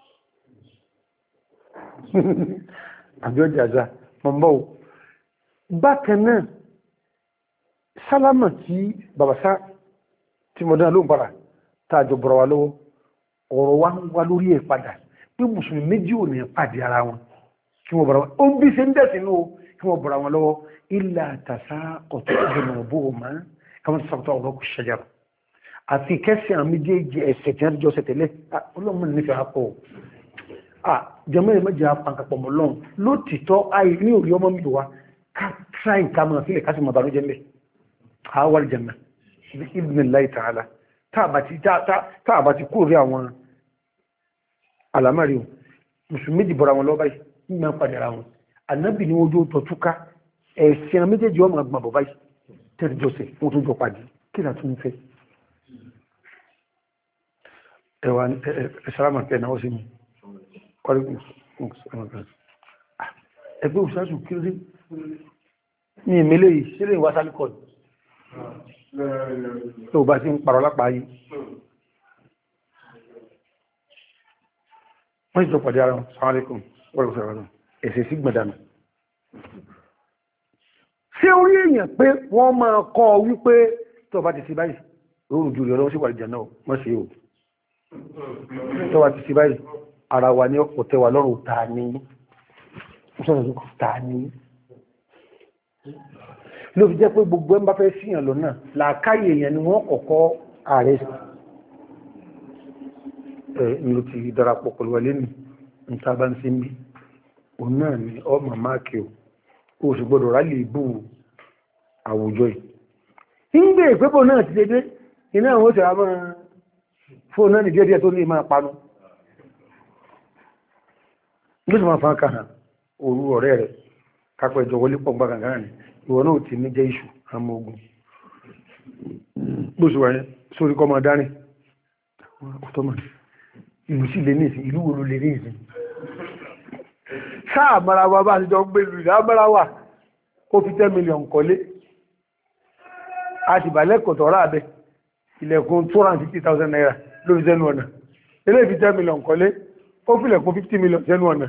àbí ọjà àzà mọ̀mbọ́ bákan náà sálámà tí bàbásá tí mo dán lóhùn para tààjọ bọ̀rọ̀ wa lọ́wọ́ ọ̀rọ̀ wa ń wá lórí ẹ̀ padà pé mùsùlùmí méjì ò ní pàdé ara wọn kí wọ́n bọ̀rọ̀ wọn ó ń bí ṣe ń dẹ̀sìn ní o kí wọ́n bọ̀rọ̀ wọn lọ́wọ́ ilà àtàsá ọ̀tọ̀ ìjọba ọ̀bọ̀ ọ̀mà káwọn ti sọ̀tọ̀ ọ̀rọ̀ kò ṣẹjà àfi kẹsì àwọn méjèèjì ẹ̀sẹ̀ tí wọ́n jọ ṣẹ̀tẹ̀lẹ̀ ọlọ́run nífẹ̀ẹ́ apọ̀ jẹmọ́ ẹ̀ mẹ́jẹ apankapọ̀ mọ́ lọ́n lótìtọ́ ayé ní orí ọmọ mi wá ká tíráì ká máa fílẹ̀ ká sì máa bànújẹ́ mẹ́ àwọn aljanna ibnillahi ta'ala táàbà ti kúrò rí àwọn alamari mùsùlùmí méjì bọ́ra wọn lọ́bàá yìí nígbà padà ra wọn anábì ní ojú tó túká ẹ̀sìn méjèèjì ọmọ àgbà bọ̀ báyìí tẹ́lẹ̀ jọ́sẹ̀ wọ́n tó jọ pàdé kí là tún fẹ́ ẹwà ẹ̀sáramà pẹ̀ náà sí mi ẹgbẹ́ òṣìṣẹ́ kí rí ní ìmẹ́lẹ̀ yìí sílẹ̀ ìwá sálíkọ̀ tó bá sí ń parọ́ lápàá yìí wọ́n sì tó pàdé ara wọn sàmàlẹ́kùn wọ́n ẹ̀sẹ̀ sí gbẹ̀dànà ṣé orí èèyàn pé wọ́n máa kọ́ wípé tó bá ti sí báyìí lóòrùn jù lọ́wọ́ sí wàlìjà náà wọ́n sí o tó bá ti sí báyìí ara wa ní ọ̀pọ̀ tẹwà lọ́rùn ta ní ló fi jẹ́ pé gbogbo ẹ̀ ń bá fẹ́ síyàn lọ́nà làákàyè èèyàn ni wọ́n kọ́kọ́ ààrẹ ló ti darapọ̀ pẹ̀lú wà lẹ́nu níta bá ń ṣe ń bí òun náà ni ọmọ máàkì o sì gbọdọ̀ rálì ìbú àwùjọ yìí ń gbé ìpépò náà ti dédé iná àwọn òṣèrè àmọ́ fóònù náà ní díẹ̀díẹ̀ tó ní ìmọ̀ panu ló sì máa fa kàhàn òru ọ̀rẹ́ rẹ̀ kápẹ́ ìjọ wọlé pọ̀ gbá kankan ní ìwọ náà ti ní jẹ́ iṣu àmọ́ ogun bó ṣe wáyé sórí kọ́ máa dání ọ̀tọ́mọ̀ ìlú sí lè ní ìsìn ìlú wo ló lè ní ìsìn sáà mara wa bá ti jọ gbé ìlú ìdá mara wa ó fi 10 million kọ́lé a ti bàlẹ́ kọ̀tọ̀ rà bẹ́ ilẹ̀kùn 250,000 naira ló fi sẹ́nu ọ̀nà ilé ìfi 10 million kọ́lé ó fi ilẹ̀kùn 50 million sẹ́nu ọ̀nà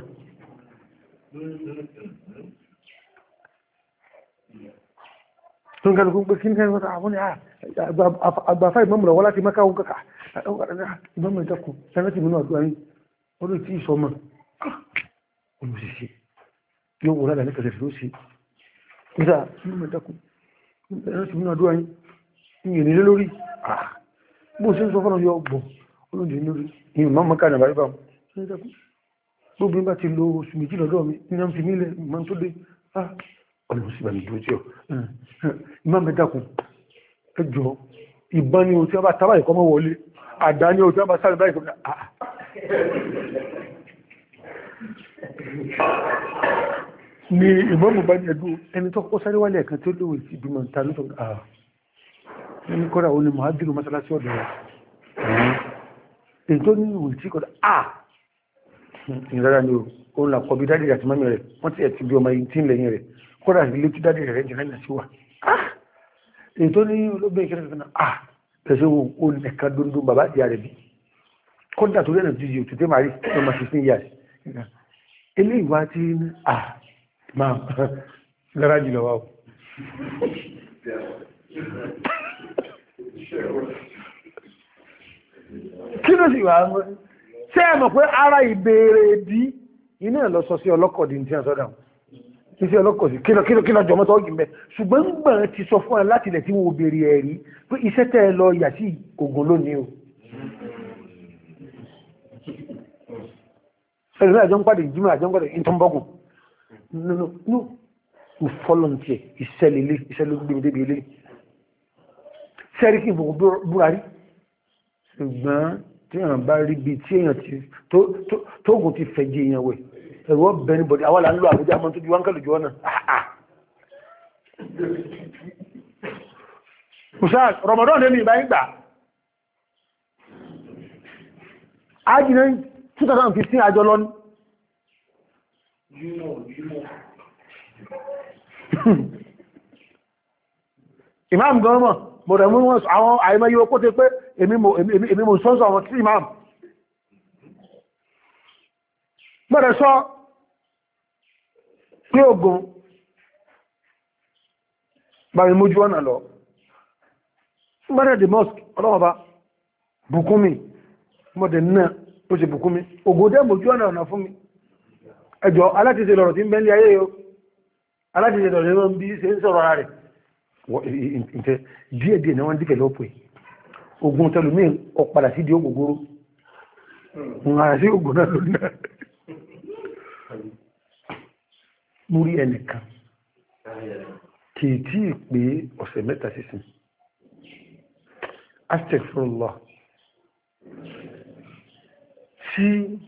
tó ń kẹ́lùkún pé kí ní ẹgbẹ́ àwọn àgbàfà ìmọ̀mùlọ̀ wọ́n láti mẹ́ka òun kàkà ìmọ̀mù ìjọkùn sẹ́nẹ́tì mínú ọdún ayé orí tí ìṣọ́mọ̀ olùsìsì yóò wọ́n rádà ní kẹsẹ̀ ló sí ìdá ìmọ̀mù ìjọkùn sẹ́nẹ́tì mínú ọdún ayé ìyẹn nílé lórí bó ṣe ń sọ fọ́nà yọ ọgbọ̀n olóòdì lórí ìyẹn mọ́ mọ́ká nàbàrí bá gbogbo bá ti lo oṣù méjì lọ́dọ̀ mi ní àmì nílẹ̀ ìmọ̀ tó dé ọlọ́síbà ní dúró tí ọ ìmọ̀ mẹ́dàkùn ẹjọ́ ìbọn ni o tí wọ́n bá tábà ìkọmọ́ wọlé àdá ni o tí wọ́n bá sáré báyìí kọmọ́ ni ìmọ̀mù bá ní ẹ̀dùn ẹni tó kọ́ sáré wálé ẹ̀kan tí ó lówó sí ìbímọ ta ní tọ́gbà ẹni kọ́ra ó ní mọ̀hádìrú mọ́sálásí ọ̀dọ̀ rẹ̀ èyí tó ní ìwò tí kọ́ra ìrara ni ó ń làkọ́ bí dádì àti mọ́mí rẹ̀ wọ́n ti ẹ̀ ti bí ọmọ yìí tí ń lẹ́yìn rẹ̀ kọ́ra ilé tí dádì rẹ̀ jẹ́ náà sí wà èyí tó ní olóògbé ìkẹrẹ fún ẹ̀ṣẹ́ wo ó nẹ̀ka dundun bàbá ìyá rẹ̀ bí kọ́dà tó lẹ́nà jíjì òtútù mari ọmọ 16 years ilé ìwá tí máa lára jùlọ wá o kí ló sì wà mọ́ ṣé ẹ mọ̀ pé ara ìbéèrè bí iná lọ sọ sí ọlọ́kọ̀dì tí a sọ́dà iṣẹ́ ọlọ́kọ̀dì kí lọ jọmọ́ tọ́gì mẹ́ ṣùgbọ́n gbọ̀n ti sọ fún ẹ láti ilẹ̀ tí wọ́n béèrè ẹ̀rí pé iṣẹ́ tẹ́ ẹ lọ yà sí Ògùn lónìí o ẹ̀rọ àjọ ń pàdé ìjímọ̀ àjọ ń pàdé ìtọ́nbọ́gùn no fọ́lọ́ntì iṣẹ́ ló gbé débi ilé sẹ́rí kí ìbùkún búra rí ṣùgbọ́n tí èèyàn bá rí bí tí èèyàn ti tóògùn ti fẹ̀jẹ̀ èèyàn wẹ̀ ẹ̀rọ bẹni bọ̀dì àwọn là ń lo Àbújá mọ́ tó ju wáńkà lójú ọ̀nà Ustaz Ramadan lẹ́nu ìbá ìgbà ájìnà 2015 àjọ lọ ní imam gọ́ọ̀mọ̀ mọ̀rẹ̀ mú wọn àwọn àìmọ́ yíò kó tẹ pé èmi mo sọ́sọ́ àwọn tí imam mọ̀rẹ̀ sọ pé ogun bàrí mójú ọ̀nà lọ mọ̀rẹ̀ the mosque ọlọ́wọ́ba bùkúnmi mọ̀dẹ̀ náà ó ṣe bùkúnmi ogun dẹ́ mójú ọ̀nà fún mi ẹjọ́ alátìsẹ̀ lọ̀rọ̀ tí ń bẹ́ńlẹ̀ ayé yóò alátìsẹ̀ lọ̀rọ̀ bí ṣe ń sọ̀rọ̀ rẹ̀ díẹ̀díẹ̀ náà wọ́n díkẹ̀ lọ́pọ̀ ogun tẹlùmí ọ̀padà sí di ògógóró ń ara sí ogun náà lórí náà mú rí ẹnìkan kìí pé ọ̀sẹ̀ mẹ́ta sísìn astaghfirullah tí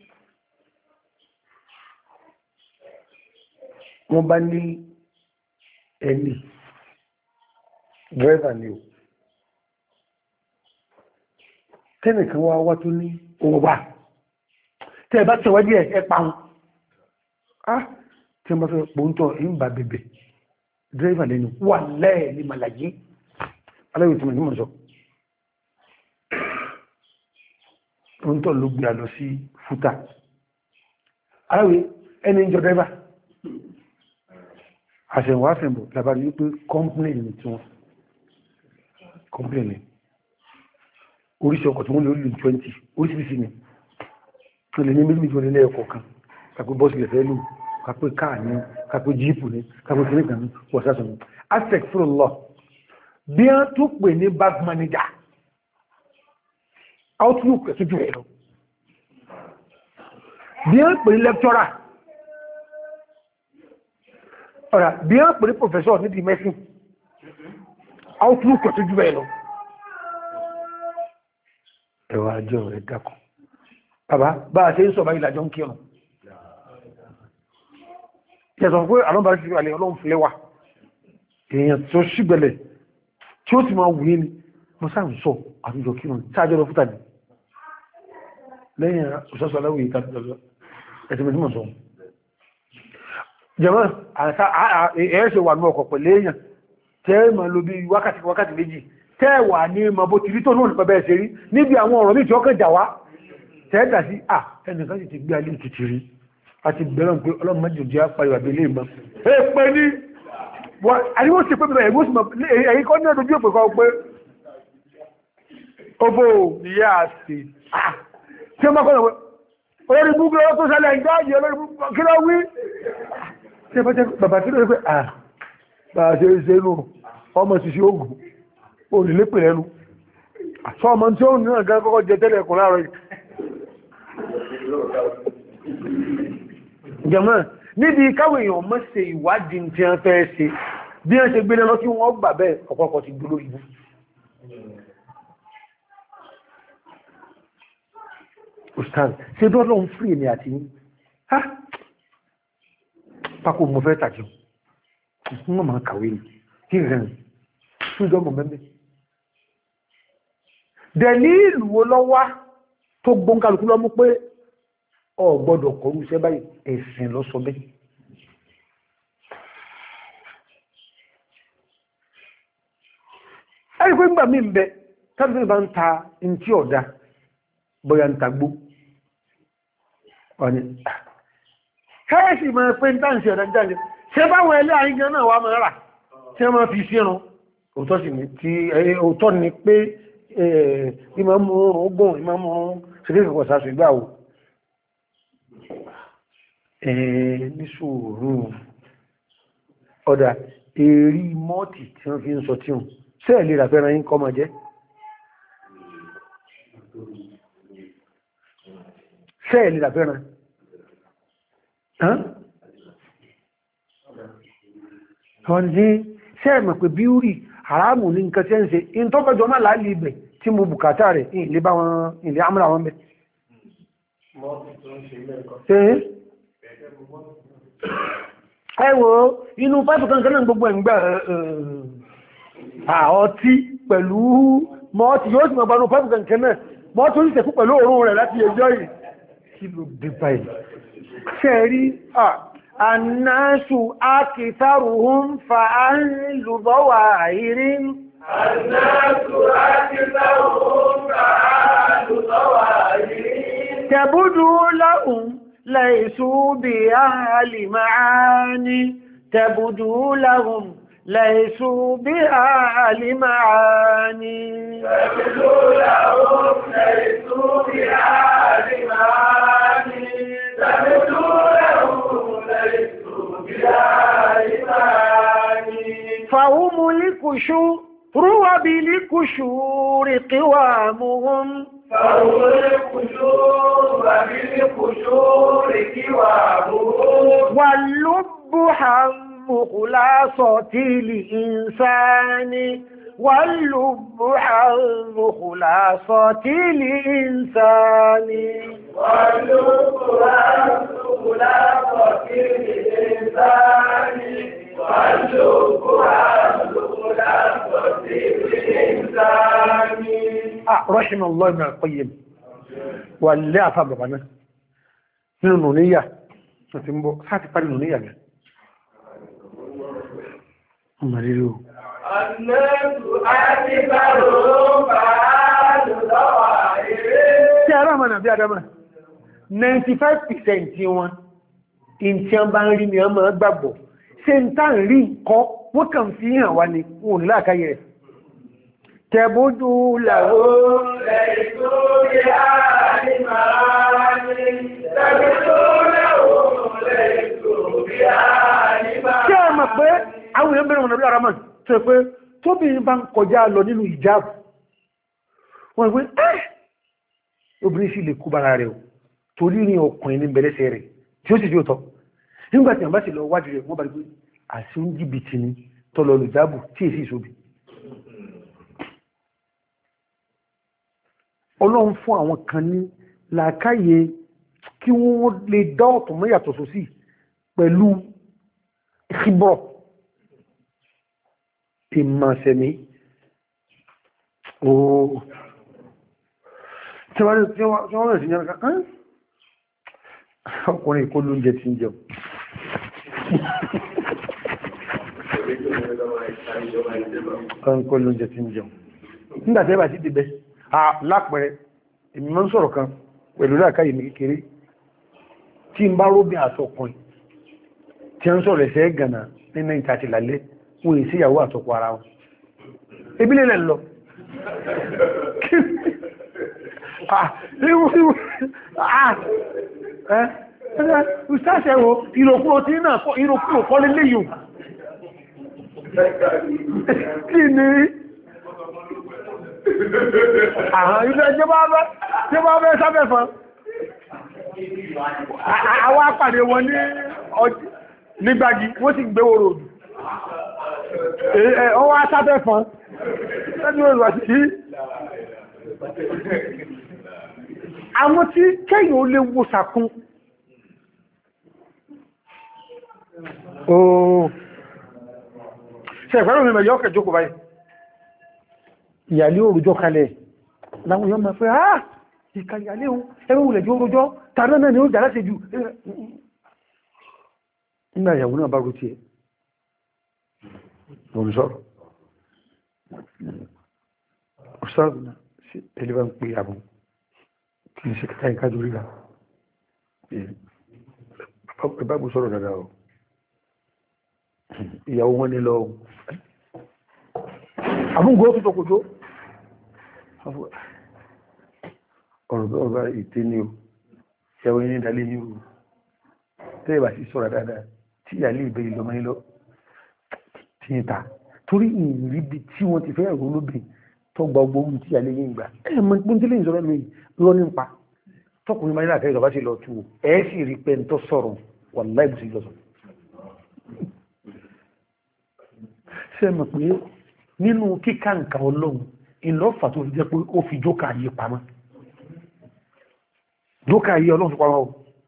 wọ́n bá ní ẹni dírẹ́fà ni o tẹ́nìkan wá tó ní ohun wà tẹ́ ẹ bá tẹ̀wẹ́ díẹ̀ ẹ pàun tí wọ́n bá fẹ́ pòóntọ̀ ìgbà bèbè dírẹ́fà lẹ́nu wà lẹ́ẹ̀ ní màlàyé aláwọ̀ tí mo sọ pòóntọ̀ ló gbé àlọ́ sí fúta aláwọ̀ ẹni ìjọ dírẹ́fà àṣẹ̀wọ̀ àṣẹ̀bọ̀ làbárí wípé kọ́mpínì ní tí wọ́n kọ́mpínì oríṣi ọkọ̀ tí wọ́n lè lè 20 oríṣiríṣi ni wọ́n lè ní mílíọ̀nù ìjọ nílẹ̀ ẹ̀kọ̀ kan kàpé bọ́ọ̀sì lè fẹ́ lù kàpé káà ní kàpé jíìpù ní kàpé kìnnìkan ní wọ̀sásọ̀ ní aztec fún lọ bí wọ́n tún pè ní bank manager outlook ẹ̀tún jù ẹ̀ lọ bí wọ́n pè ní lecturer ọ̀rà bí wọ́n pè ní professor nídìí mẹ́sìn outlook tó jù bẹ́ẹ̀ lọ ẹwà àjọ rẹ̀ dákọ̀ bàbá bá a ṣe ń sọ báyìí làjọ ń kírun yẹ̀sọ̀ pé àwọn bá ṣe alẹ́ ọlọ́run fìlẹ́ wà èèyàn tó ṣígbẹ̀lẹ̀ tí ó ti máa wù ní mo sáà ń sọ àtúnjọ kírun sáájọ́ lọ fúta ní lẹ́yìn òṣèṣọ́ aláwọ̀ yìí káàkiri ẹ̀tìmẹ̀tìmọ̀ sọ jẹ́mọ́ ẹ̀ẹ́ṣẹ̀ wà ní ọkọ̀ pẹ̀lẹ́ èèyàn tẹ́ ma lo bí wákàtí méjì tẹ́ wà ní ma bó ti rí tó náà nípa bẹ́ẹ̀ ṣe rí níbi àwọn ọ̀rọ̀ ní tí ó kẹjà wá tẹ́ dà sí ẹnìkan sì ti gbé alé ìtìtì rí àti bẹ̀rẹ̀ pé ọlọ́run mẹ́jọ jẹ́ apayọ̀ àbẹ̀lẹ̀ ìmọ̀ èpè ní àríwó sí pé bẹ̀rẹ̀ ẹ̀gbó sí ẹ̀yìn kọ́ ní ọdún bí òpè kan pé obo ìyá àti tí ó mọ́kànlá pé olórí búgbé ó tó sálẹ̀ ìjáàjì olórí búgbé kí ló wí tí ó bá jẹ́ bàbá tí ó rí pé bàbá ṣe é ṣe nù ọmọ ṣiṣẹ́ ogun òrìlé pè lẹ́nu àṣọ ọmọ tí ó ní ọ̀gá kọ́kọ́ jẹ tẹ́lẹ̀ ẹ̀kùn láàárọ̀ yìí jẹ̀mọ́ níbi káwọn èèyàn mọ́ ṣe ìwádìí tí wọ́n fẹ́ ṣe bí wọ́n ṣe gbé lọ kí wọ́n gbà bẹ́ẹ̀ ọ̀pọ̀lọpọ̀ ti gbóló ìbú ustaz ṣe dọ́lọ́ ń frí èmì àti yín pákó mo fẹ́ tàjú wọ́n máa kàwé ní kí rẹ̀ fún ìjọmọ̀ mẹ́mẹ́ dẹ̀líìlù wo lọ́wọ́ tó gbóǹkàlùkú lọ́mú pé ọ gbọ́dọ̀ kọrú iṣẹ́ báyìí ẹ̀sìn lọ sọ bẹ́ẹ̀ ẹ̀rí pé nígbà míì ń bẹ tábìlì bá ń ta ntí ọ̀dá bóyá ń tagbó ọ̀nì kẹ́ẹ̀sì máa pé ń tàǹsì ọ̀dá jáde ṣé báwọn ẹlẹ́ àyíjẹ náà wà máa rà tí wọ́n máa fi sírun òótọ́ sì ní tí òótọ́ ni pé ìmọ̀ mú ogun ìmọ̀ mú ṣẹ́kẹ́ kọ̀kọ̀ sàṣù ìgbà wo ní sùúrù ọ̀dà èrí mọ́ọ̀tì tí wọ́n fi ń sọ tí wọ́n sẹ́ẹ̀lì ràfẹ́ràn yín kọ́ máa jẹ́ sẹ́ẹ̀lì ràfẹ́ràn wọ́n ní sẹ́ẹ̀mọ̀ pé bíúrì haramu ní nǹkan tí ẹ ń ṣe in tó kọjọ máa láàrín ibẹ̀ tí mo bùkátà rẹ̀ ilé bá wọn ilé àmúra wọn bẹ̀ ẹwọ inú pẹ́pù kankan náà gbogbo ẹ̀ngbẹ̀ ọtí pẹ̀lú mọ́ọ̀tí yóò sì mọ̀ bá ní pẹ́pù kankan náà mọ́ọ̀tí ó sì tẹ̀kú pẹ̀lú òórùn rẹ̀ láti ẹjọ́ yìí kí ló dé báyìí ṣẹ́rí annáṣù akitharuhum fa'alu dhawahirin annáṣù akitharuhum fa'alu dhawahirin tabudu lahum ليسوا بأهل معاني تبدو لهم ليسوا بأهل معاني تبدو لهم ليسوا بأهل معاني تبدو لهم ليسوا بأهل معاني فهم الكشور وبالكشور قوامهم فهو القشور بالقشور كوابه واللب حظ خلاصة الإنسان واللب حظ خلاصة الإنسان واللب حظ خلاصة الإنسان واللب حظ خلاصة الإنسان رحم الله ابن القيم واللي أفهم بنا من النونية نتنبو ساعتي قال النونية مريرو الناس أكبرهم فعالوا ظواهرين ترى من أبي أدام 95% wọn in tí a bá ń rí ni a máa gbàgbọ́ ṣe ń tàn rí nǹkan wọ́n kàn fi hàn wá ní òun láàkáyẹ̀ rẹ̀ tẹ̀búdú làwó lẹ́ìtó yá ní máa ní tẹ̀búdú làwó lẹ́ìtó yá ní máa ní. Ṣé ẹ mọ̀ pé àwọn èèyàn bẹ̀rẹ̀ wọn nàbí ara mọ̀ tó pé tóbi bá ń kọjá lọ nínú ìjáàbù wọ́n pé obìnrin sì lè kú bára rẹ̀ o torí ní ọkùnrin ní bẹ̀lẹ́sẹ̀ rẹ̀ tí ó sì fi òtọ́ nígbàtí àbá sì lọ wájú rẹ̀ wọ́n bá rí pé àti ń jìbìtì ni tọ́lọ olùjábù tí èsì ìṣòbí ọlọ́run fún àwọn kan ní làákàyè kí wọ́n lè dá ọ̀tún mọ́ yàtọ̀ sósì pẹ̀lú ìṣíbọ̀ ìmọ̀sẹ̀mí ooo tí wọ́n rẹ̀ sí yẹn kan ọkùnrin kó lóúnjẹ tí ń jẹun kó lóúnjẹ tí ń jẹun nígbàtí ẹbà sí ti bẹ́ lápẹẹrẹ èmi máa ń sọ̀rọ̀ kan pẹ̀lú láàkáyè mi kékeré tí ń bá róbin àtọkùnrin tí ń sọ̀rọ̀ ẹ̀sẹ̀ gànà nínú ìtàtì lálẹ́ wọ́n èsì ìyàwó àtọkọ ara wọn ebílẹ̀ lẹ́ lọ ìsáṣẹ́wò ìròkúrò tí náà ìròkúrò kọ́ lélé yìí kí ni àwọn ilé jẹba bẹ́ sábẹ́fán àwọn apàdé wọn ní gbági wọ́n ti gbé orò ọwọ́ sábẹ́fán lẹ́nu èrò àti àwọn tí kẹ́yìn ó lè wo sàkún ooo ṣe ìfẹ́ràn mi mẹ́yọ́ kẹjọ́kù báyìí ìyàlé òrùjọ́ kalẹ̀ láwọn yọ́ ma fẹ́ ìkà ìyàlé ohun ẹgbẹ́ òlẹ̀ jẹ́ òrùjọ́ tàbí náà ni ó jà láti jù nígbà ìyàwó náà bá rú tí ẹ òrùsọ́rọ̀ òrùsọ́rọ̀ náà sí ẹlẹ́bà ń pè àbùn kí n ṣe kẹta ìkájú ríra ìbábù sọ̀rọ̀ dáadáa o ìyàwó wọn ní lọ àbúgbò tó tó kòjó ọ̀rọ̀ ìtẹ́ ní o ìyàwó ní ìdálé ní o tẹ́ẹ̀bà sí sọ̀rọ̀ dáadáa tí ìyàlé ìbẹ̀ ìlọ́mọ́ nílọ tí ń ta torí ìrìbí tí wọ́n ti fẹ́ ẹ̀rọ olóbìn tó gba ọgbọ́ ohun tí ìyàlé yìí ń gbà ẹ̀mọ́ pín tí lè ń sọ̀rọ̀ lóyìn lọ nípa tọkùnrin máa nílà àtẹ́ ìjọba sí lọ tú ẹ̀ sì rí pẹ́ ń tọ́ sọ̀rọ̀ wà láìbùsí lọ́sọ̀ ṣe mọ̀ pé nínú kíkà nǹkan ọlọ́run ìlọ́fà tó fi jẹ́ pé ó fi jókà yí pamọ́ jókà yí ọlọ́run fi pamọ́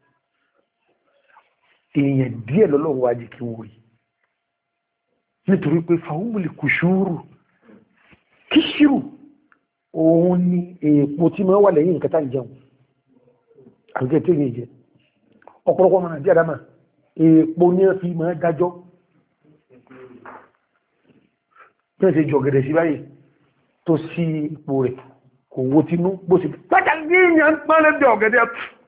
èèyàn díẹ̀ lọ́lọ́run wájí kí wọ́n rí nítorí pé fàúmùlì kùṣúrù kíṣírù òun ni èèpo tí mọ́ wà lẹ́yìn nǹkan tá ń jẹun àgbẹ̀ tí ó yẹ jẹ ọ̀pọ̀lọpọ̀ mọ̀ nàìjíríà dámà èèpo ní ẹ fi mọ́ dájọ́ bí ẹ ṣe jọ gẹ̀dẹ̀ sí báyìí tó sí ipò rẹ̀ kò wo tinú bó sì pátá ní ìyẹn ń pálẹ̀ bí ọ̀gẹ̀dẹ̀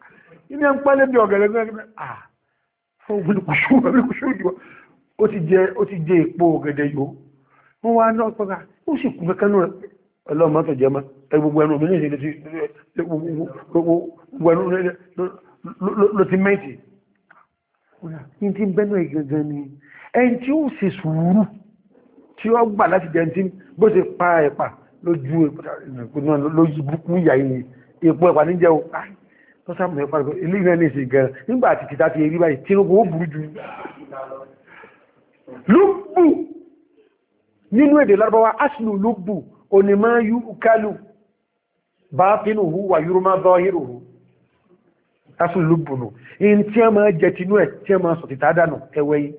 fún olùkùsù jù ó ti jẹ èpo ọ̀gẹ̀dẹ̀ yóò wọ́n wá náà pọ́gá ó sì kú kankan náà ọlọ́mọ tó jẹ mọ́ gbogbo ẹnu mi ní ìṣẹ́lẹ̀ gbogbo ẹnu ló ti mẹ́tì ní tí bẹ́nu ìgangan ni ẹni tí ó sì sùúrù tí ó gbà láti jẹ tí bó ti pa ẹ̀pà lójú lójú búkú ìyà yìí èpo ẹ̀pà ní jẹ́ o tó sáàmù ẹ̀pà ilé ìrìn ní ìsìn gan nígbà àti tìta ti rí báyìí tí ó gbogbo burú jù lúbù nínú èdè Lárúbáwá asìlù lúbù onímọ̀ yú kálù bá fínú hu wà yúrú máa bọ́ hírò hu asìlù lúbù nù in tí a máa jẹ tinú ẹ̀ tí a máa sọ tìta dànù ẹwẹ́ yìí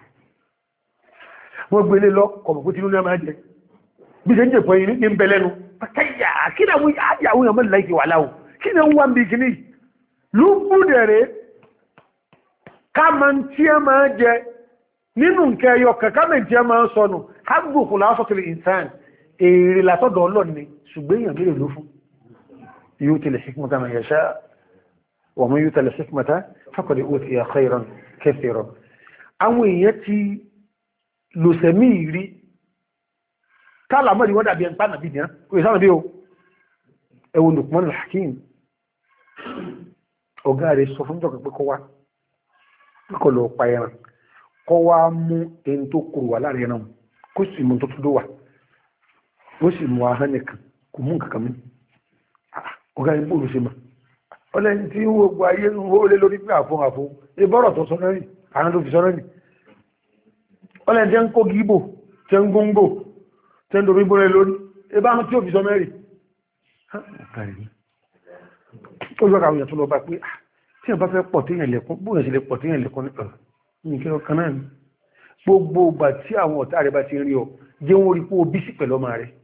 wọ́n gbélé lọ kọ̀mọ̀kú tinú ní a máa jẹ bí ṣe ń jẹ pọ̀ yìí ní ń bẹ lẹ́nu kẹ́yà kí ni àwọn èèyàn mọ́lá ìkì wà láwọ̀ kí ni wọ́n bí kì ní lúbù dẹ̀rẹ̀ ká máa tí a máa jẹ nínú nkẹ ẹyọ kẹkàmẹ̀ tí a máa ń sọnù hágbòkù lásọ̀tìlẹ̀ ìtàn èrè látọ̀dọ̀ ọlọ́ni ṣùgbọ́n èèyàn mẹ́rẹ̀ ló fún yóò tẹ̀lẹ̀ hikmata man yasha wa man yu'tal hikmata faqad utiya khayran kathira àwọn èèyàn ti lòsẹ̀mí rí tálàmọ́rí wọ́n dàbí ẹnpá nàbí ní kò ìsáàmà bí o ẹwọ Luqman al-Hakim ọ̀gá rẹ̀ sọ fún jọ́kẹ̀ pé kọ́ lọ pa ẹran kọ́ wá mú ẹni tó kúrò wà láàrin ẹran kó sì mú tó túnlówà ó sì mú ahọ́n nìkan kò mú nǹkan mú ọ̀gá yìí bóòlù sí ma ọlẹ́ni tí ó gbọ́ ayé ń wó lé lórí pé àfún ìbọ́rọ̀ tó sọ lẹ́rìn àwọn tó fi sọ lẹ́rìn ọlẹ́ jẹ́ ń kó gíbò tẹ́ ń góńgò tẹ́ ń dorí gbóre lórí ẹbá tí ó fi sọ mẹ́rin ó lọ́ra àwọn èèyàn tó lọ bá pé tí ẹ̀ bá fẹ́ pọ̀ téèyàn lẹ́kún bóyá sí lè pọ̀ téèyàn lẹ́kún ní kí ọkàn náà ni gbogbo ìgbà tí àwọn ọ̀tá rẹ̀ bá ti rí ọ jẹ́ wọ́n rí pé o bí sí pẹ̀lú ọmọ rẹ̀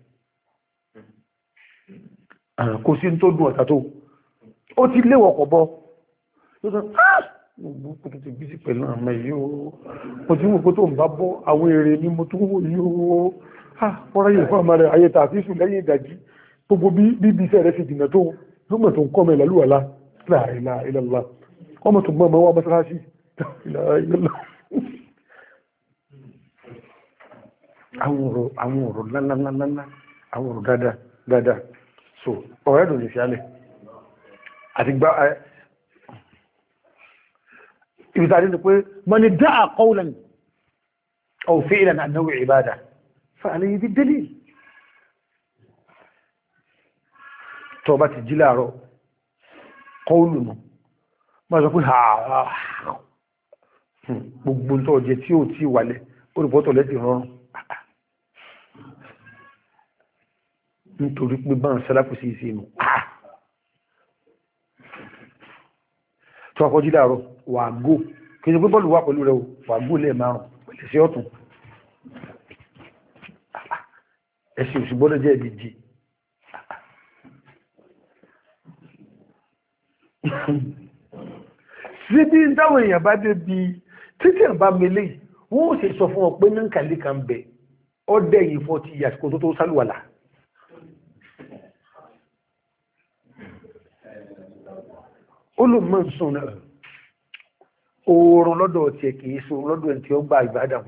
kò sí tó dùn ọ̀tá tó ó ti léwọ̀ kọ̀ bọ́ gbogbo kò ti bí sí pẹ̀lú àmọ́ yìí ó mo ti mú kó tó ń bá bọ́ àwọn èrè ní mo tó wò yìí ó wọ́n ráyè fún àmọ́ rẹ̀ ayé tààfíìsù lẹ́yìn ìdajì gbogbo bí iṣẹ́ rẹ̀ fi dìnà tó lómọ̀ tó ń kọ́ mẹ́ lálùwàlá láàrínlá ilẹ̀lá ọmọ tó mọ́ wá mọ́sánásí ilẹ̀lá àwọn ọ̀rọ̀ lánlánlánlá àwọn ọ̀rọ̀ dáadáa so ọ̀rẹ́ dùn ní fiálẹ̀ àti gbá ibìtàdí ni pé mani dáa qawlan aw fi'lan annahu ibada fa alayhi bid-dalil tó bá ti jí láàárọ̀ kọ́ọ̀lù nù máa sọ pé gbogbo tó jẹ tí ó tí wàlẹ̀ olùpọ̀tọ̀ lẹ́tì rọrùn nítorí pé bá ń sẹ́lápù sí ìsinmi tó akọ́ jí láàárọ̀ wà gó kí ní pé bọ́ọ̀lù wà pẹ̀lú rẹ̀ wà gó lẹ́ẹ̀ márùn pẹ̀lẹ̀ sí ọ̀tún ẹ̀sìn òṣùgbọ́dọ̀ jẹ́ ìdíjì síbí táwọn èèyàn bá dé bí títí àbá mele wọ́n ó sì sọ fún ọ pé ní kàlí kan bẹ̀ ọdẹ yìí 40 years kò tó sálùwàlà olùmọ̀ sùn náà oorun lọ́dọ̀ tí ẹ kìí sùn lọ́dọ̀ ẹ̀ tí ó gba ìbádàn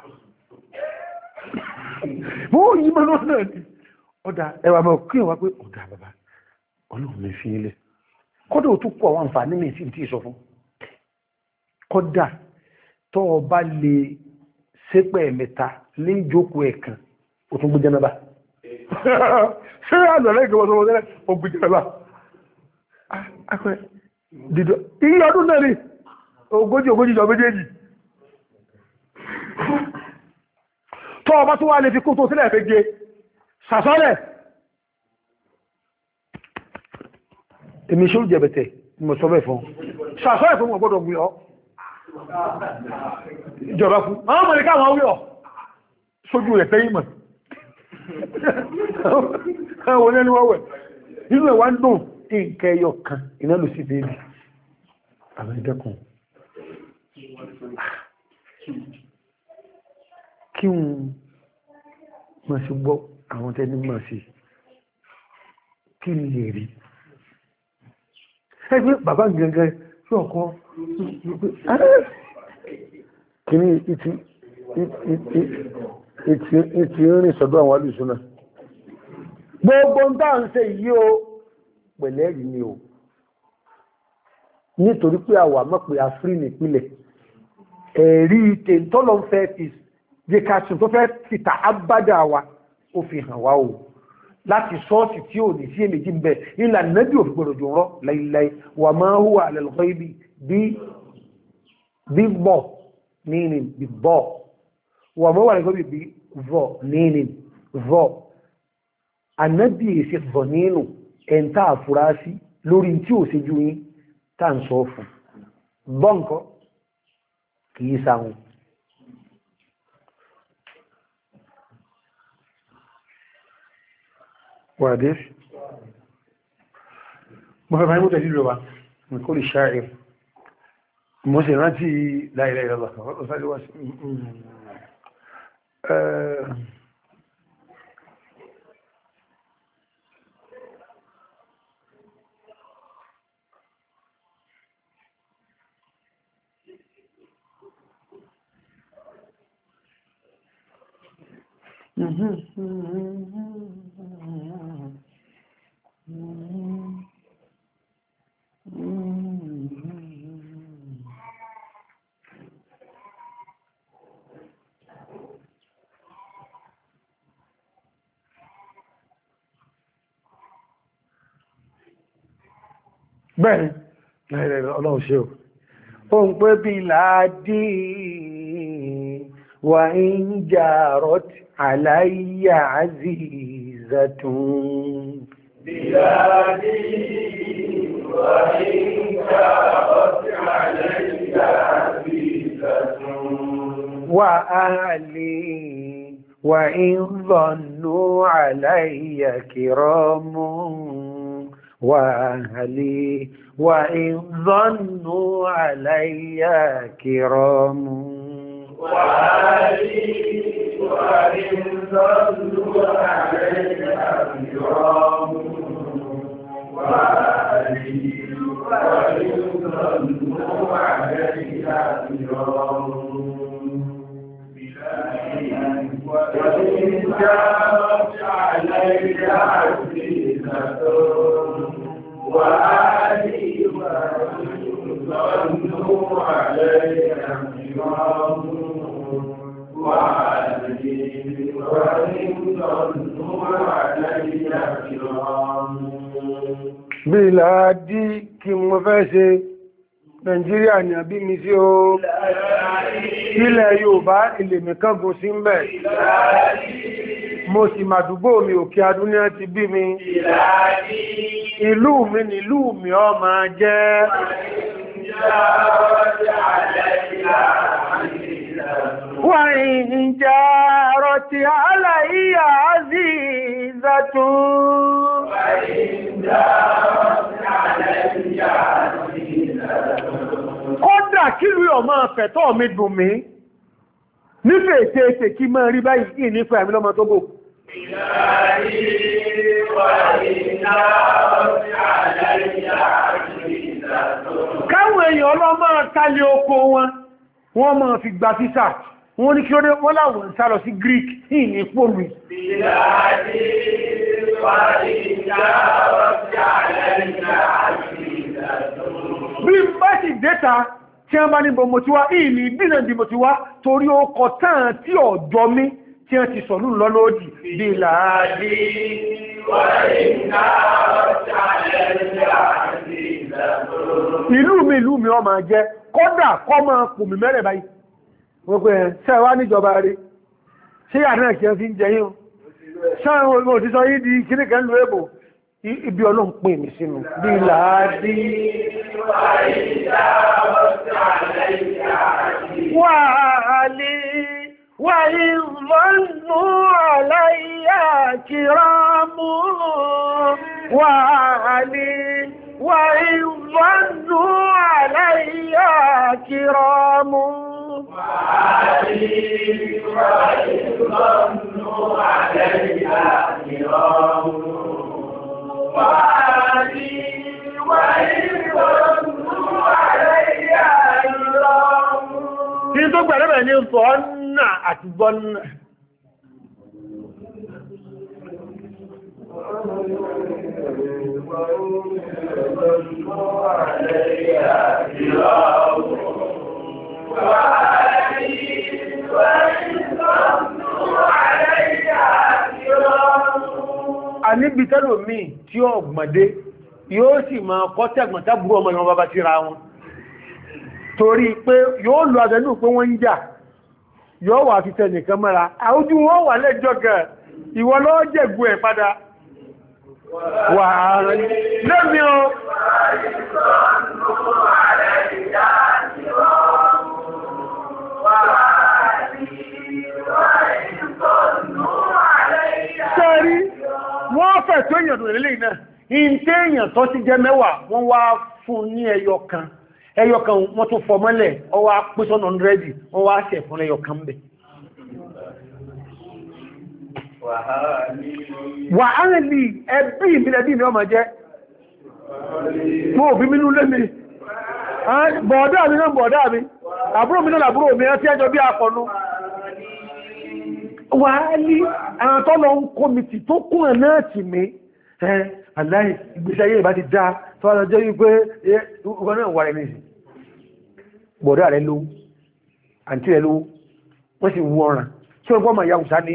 wọ́n yí mọ́ náà ní ọ̀dà ẹwà mọ́ kí wọ́n wá pé ọ̀dà bàbá ọlọ́run mi fi ilẹ̀ kọ́dà ó tún kọ́ àwọn àǹfààní mi sí ti sọ fún kọ́dà tó o bá lè sépẹ̀ mẹ́ta lé ìjókòó ẹ̀kan ó tún gbé jẹ́nàbà ṣé àlọ́lẹ́ ìgbẹ̀wọ̀ sọmọ tẹ́lẹ̀ ó gbé jẹ́nàbà akọ́ dídọ̀ iye ọdún náà ni ogójì jọ méjèèjì tó o bá tún wá lè fi kún tó sílẹ̀ fẹ́ jẹ sàsọ́lẹ̀ èmi ṣe ó jẹ̀bẹ̀tẹ̀ mọ̀ sọ́bẹ̀ fún ṣàṣọ́ ẹ̀fún mọ̀ gbọ́dọ̀ gbí ọ́ ìjọba fún àwọn mọ̀lẹ̀ káwọn wí ọ̀ sójú rẹ̀ tẹ́yìn mọ̀ àwọn olẹ́ni wọ́wẹ̀ nínú ẹ̀wà ń dùn nǹkẹ́ ẹyọ kan iná ló sì dédì àwọn ẹ̀dẹ́kùn kí n mọ̀ sí gbọ́ àwọn tẹ́ni mọ̀ sí kí n lè rí ẹgbẹ́ bàbá gẹ̀gẹ̀ tí ọkọ̀ kìíní ìtì rìn sọ́dọ̀ àwọn alùsùnà gbogbo ń dáa ń ṣe yí o pẹ̀lẹ́ rí ni o nítorí pé àwà mọ́ pé àfírí nípìnlẹ̀ ẹ̀rí tèntọ́lọ́ fẹ́ fi jẹ́kàṣùn tó fẹ́ fìtà ábádà wa ó fi hàn wá o láti sọ́ọ̀sì tí ò ní sí èméjì ń bẹ̀ ilà nẹ́bí ò fi gbọ́dọ̀ jù rọ́ láìláì wà máa ń hùwà àlẹ́lọ́kọ́ ibi bí bọ̀ nínú bí bọ̀ wà máa wà lẹ́kọ́ bí vọ̀ nínú vọ̀ ànábì èsì vọ̀ nínú ẹ̀ntà àfúrásí lórí tí ò séjú yín tá ń sọ fún bọ́ǹkọ́ kìí sáhùn وحديث مفهوم هاي متدلل بقى من كل الشاعر مسلماتي لا اله الا الله bẹ́ẹ̀ni ọlọ́run ṣe o ń pẹ́ bí láàdí وإن جارت علي عزيزة بلادي وإن جارت علي عزيزة وأهلي وإن ظنوا علي كرام وأهلي وإن ظنوا علي كرام وأهلي وإن ظنوا علي كرام وأهلي وإن ظنوا علي كرام وإن جارت علي عزيزة وأهلي وإن ظنوا علي كرام وأهلي وإن ظنوا علي كرام بلادي kí mo fẹ́ ṣe Nàìjíríà ní àbí mi sí o ilẹ̀ Yorùbá ilẹ̀ mìkan gùn sí ń bẹ̀ mo sì màdúgbò mi òkè adúníà ti bí mi ìlú mi nílùú mi ọ máa jẹ́ وإن جارت علي عزيزة kódà kí lú ọmọ fẹ̀tọ́ mi dùn mí nífẹ̀ẹ́ ètè kí máa rí báyìí nípa àmì lọ́mọ tó bò káwọn èèyàn ọlọ́mọ tálé oko wọ́n máa fi gba físà wọ́n ní kí ó dé wọ́n láwọn ń sálọ sí Greek ní pòlù bí bá sì dẹ́ta tí wọ́n bá ní bọ̀ mọ̀tíwá ìní ìdínàdì mọ̀tíwá torí ó kọ tán tí ọjọ́ mi tí wọ́n ti sọ̀lú lọ́lọ́dì bí láàájí ìlú mi ọ máa jẹ́ kọ́dà kọ́ máa pò mí mẹ́rẹ̀ báyìí wọ́n pẹ̀ ṣẹ́wàá níjọba rí ṣé àdáyà kí wọ́n fi ń jẹ yín ṣáwọn òtítọ́ yìí di kíníkẹ́ ń lo èbò ibi ọlọ́run pè mí sínú bí láàájí wàhálì وإن ظنوا علي كرام وأهلي وإن ظنوا علي كرام وأهلي وإن ظنوا علي كرام وأهلي وإن ظنوا علي كرام kí tó gbẹ̀rẹ̀ ní zọ́nà àti zọ́nà a níbi tẹ́lò míì tí ó gbọ̀dé yóò sì máa kọ́ tẹ́gbọ̀ntá bú ọmọ ìwọ̀n bàbá síra wọn torí pé yóò lọ àdẹ́nù pé wọ́n ń jà yóò wà fi tẹnìkan mẹ́ra àwójú wọ́n wà lẹ́jọ́ gẹ̀ ìwọ lọ́wọ́ jẹ̀gbù ẹ̀ padà wà rẹ̀ lẹ́mí o sẹ́rí wọ́n fẹ̀ tó èèyàn tó lè náà in tí èèyàn tó ti jẹ́ mẹ́wàá wọ́n wá fún ní ẹyọ kan wọ́n tó fọ mọ́lẹ̀ ọwá pẹ́sọ́nà 100 wọ́n wá ṣẹ̀ fún ẹyọ kan bẹ̀. wà á rẹ̀ lè ẹbí ìbílẹ̀bí mi ọmọ jẹ́ fún òbí mínú lé mi bọ̀ọ̀dá mi náà bọ̀ọ̀dá mi àbúrò mi náà àbúrò mi tí ẹjọ́ bí àpọ̀nú wà á ní àwọn tọ́lọ ń kọ́mìtì tó kún ẹ̀ náà tì mí aláì ìgbésí ayé ìbá ti dá tọ́lọ jẹ́ wípé ọgbọ́n náà wà rẹ̀ ní bọ̀dá rẹ̀ lówó àǹtí rẹ̀ lówó wọ́n sì wú ọ̀ràn tí wọ́n gbọ́ ma yàwùsá ní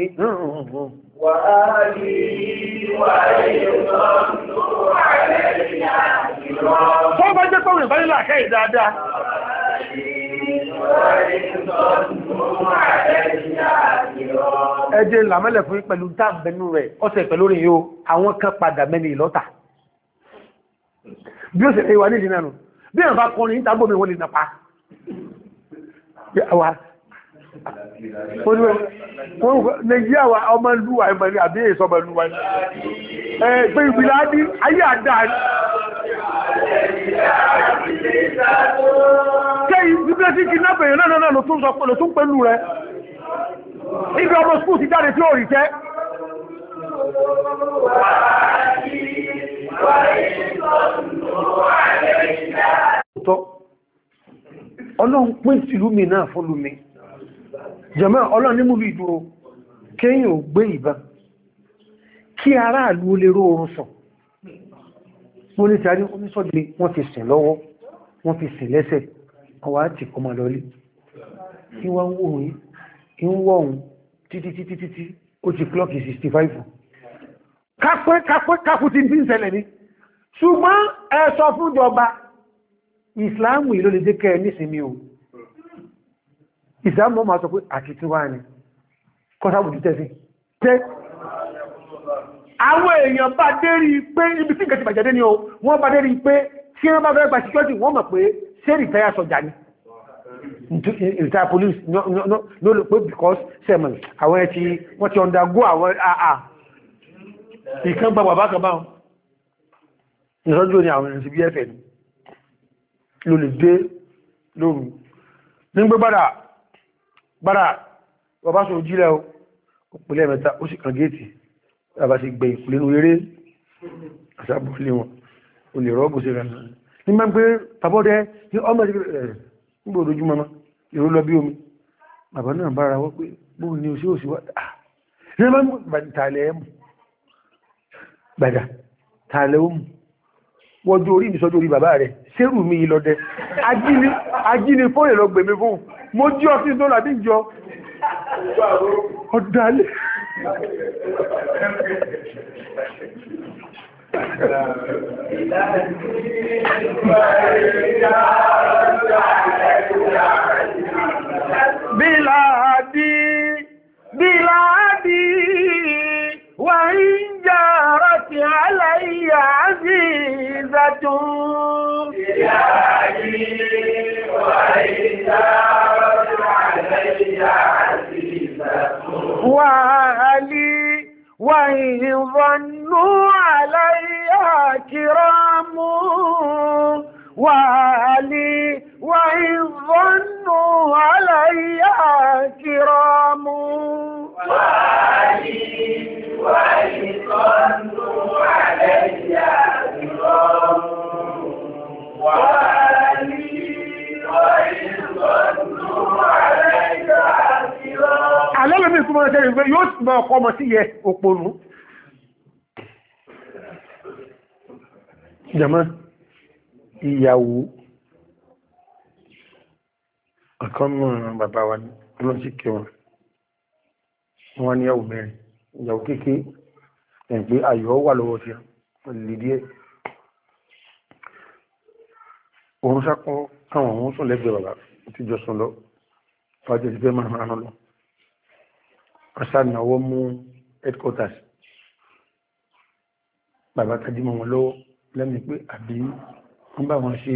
tó bá jẹ́ pọ̀rìn bá nílà kẹ́ ìdáadáa ẹjẹ́ làmẹ́lẹ̀ fún pẹ̀lú táàbẹ̀nú rẹ̀ ọ̀sẹ̀ pẹ̀lú rí yóò àwọn kan padà mẹ́ni ìlọ́ta bí ó sì rẹ̀ wà ní ìdínà nù bí àwọn bá kọrin ìtàgbòmí wọ́n lè nàpa Nàìjíríà wa ọmọ ìlúwà ìmọ̀lẹ́ àbí èso ọmọ ìlúwà pé ìbìlá ní ayé àdáà kẹ́ ìbílẹ̀ sí kí náà bẹ̀rẹ̀ náà ló tún sọ pẹ̀lú tún pẹ̀lú rẹ̀ ibi ọmọ skúù ti jáde tí ó rí tẹ́ Ọlọ́run pín tìlú mi náà fún lumi jàmáà Ọlọ́run ní múlù ìdúró kéyìn ò gbé ìbọn kí aráàlú ó lè ró oorun sùn wọ́n ní tàrí oníṣọ́gbé wọ́n ti sìn lọ́wọ́ wọ́n fi sìn lẹ́sẹ̀ ọwá ti kọmọ lọlé kí wọ́n ń wọ́n títí ó ti klọ́kì 65 kápẹ́ tí ń ṣẹlẹ̀ ní ṣùgbọ́n ẹ sọ fún ìjọba ìsìláàmù ìlú lè dékẹ́ nísìnyí o ìsìláàmù máa sọ pé àkìtì wá ní kọ́sàbùdú tẹ́sí tẹ́ àwọn èèyàn bá dérí pé ibi tí nǹkan ti bàjẹ́ dé ní o wọ́n bá dérí pé tí wọ́n bá fẹ́ gba security wọ́n mọ̀ pé ṣé rìtáyà sọjà ni rìtáyà police no pé because sẹ́mọ̀ àwọn ẹ̀tí wọ́n ti undergo àwọn àà ìkan gba bàbá kan báwọn ìrọ́jú ní àwọn ẹ̀sìn bí ẹ̀fẹ̀ ni ló lè dé lóru nígbé bára bàbá sọ jílẹ̀ ó pẹ̀lẹ̀ mẹ́ta ó sì kàn géètì bàbá sì gbẹ̀ ìpìlẹ̀nù eré àṣàbọ̀lé wọn o lè rọ́bù sí rẹ̀ ní máa ń pé tàbọ́dẹ́ ní ọmọ nígbò ojú mama ìró lọ bí omi bàbá náà bára wọ́n pé bóò ní oṣù òṣù wá ní máa ń gbàdì tààlẹ̀ ó mú wọ́jú orí mi sọ́jú orí bàbá rẹ̀ sẹ́rù mi ìlọ́dẹ ajíni fóyè lọ gbèmí fún mo jí ọtí tó làbí jọ ọ̀dálẹ̀ بلادي وإن جارت علي عزيزة بلادي وإن جارت علي عزيزة وأهلي وإن ظنوا علي كرام وأهلي وإن ظنوا علي كرام وأهلي وإن ظنوا علي كرام وأهلي وإن ظنوا علي كرام alẹ́lẹ́mí ìkúmọ̀ ẹ̀ṣẹ́ ìgbé yóò sì máa kọmọ sí yẹ òpònú jàmá ìyàwó ọ̀kanmọ̀ bàbá wa ní ọlọ́síkẹ́ wọn ní ẹ̀wù mẹ́rin ìyàwó kéèké ẹ̀ pé ayọ̀ wà lọ́wọ́ tí lè díẹ̀ òun sápọ̀ káwọn òun sùn lẹ́gbẹ̀ẹ́ bàbá tí jọ sùn lọ fàájẹ́ ti fẹ́ máa lọ ọ̀sán àwọ́ mú headquarters bàbá tàbí mọ́ wọn lọ́wọ́ lẹ́mìí pé àbí wọ́n bá wọn ṣe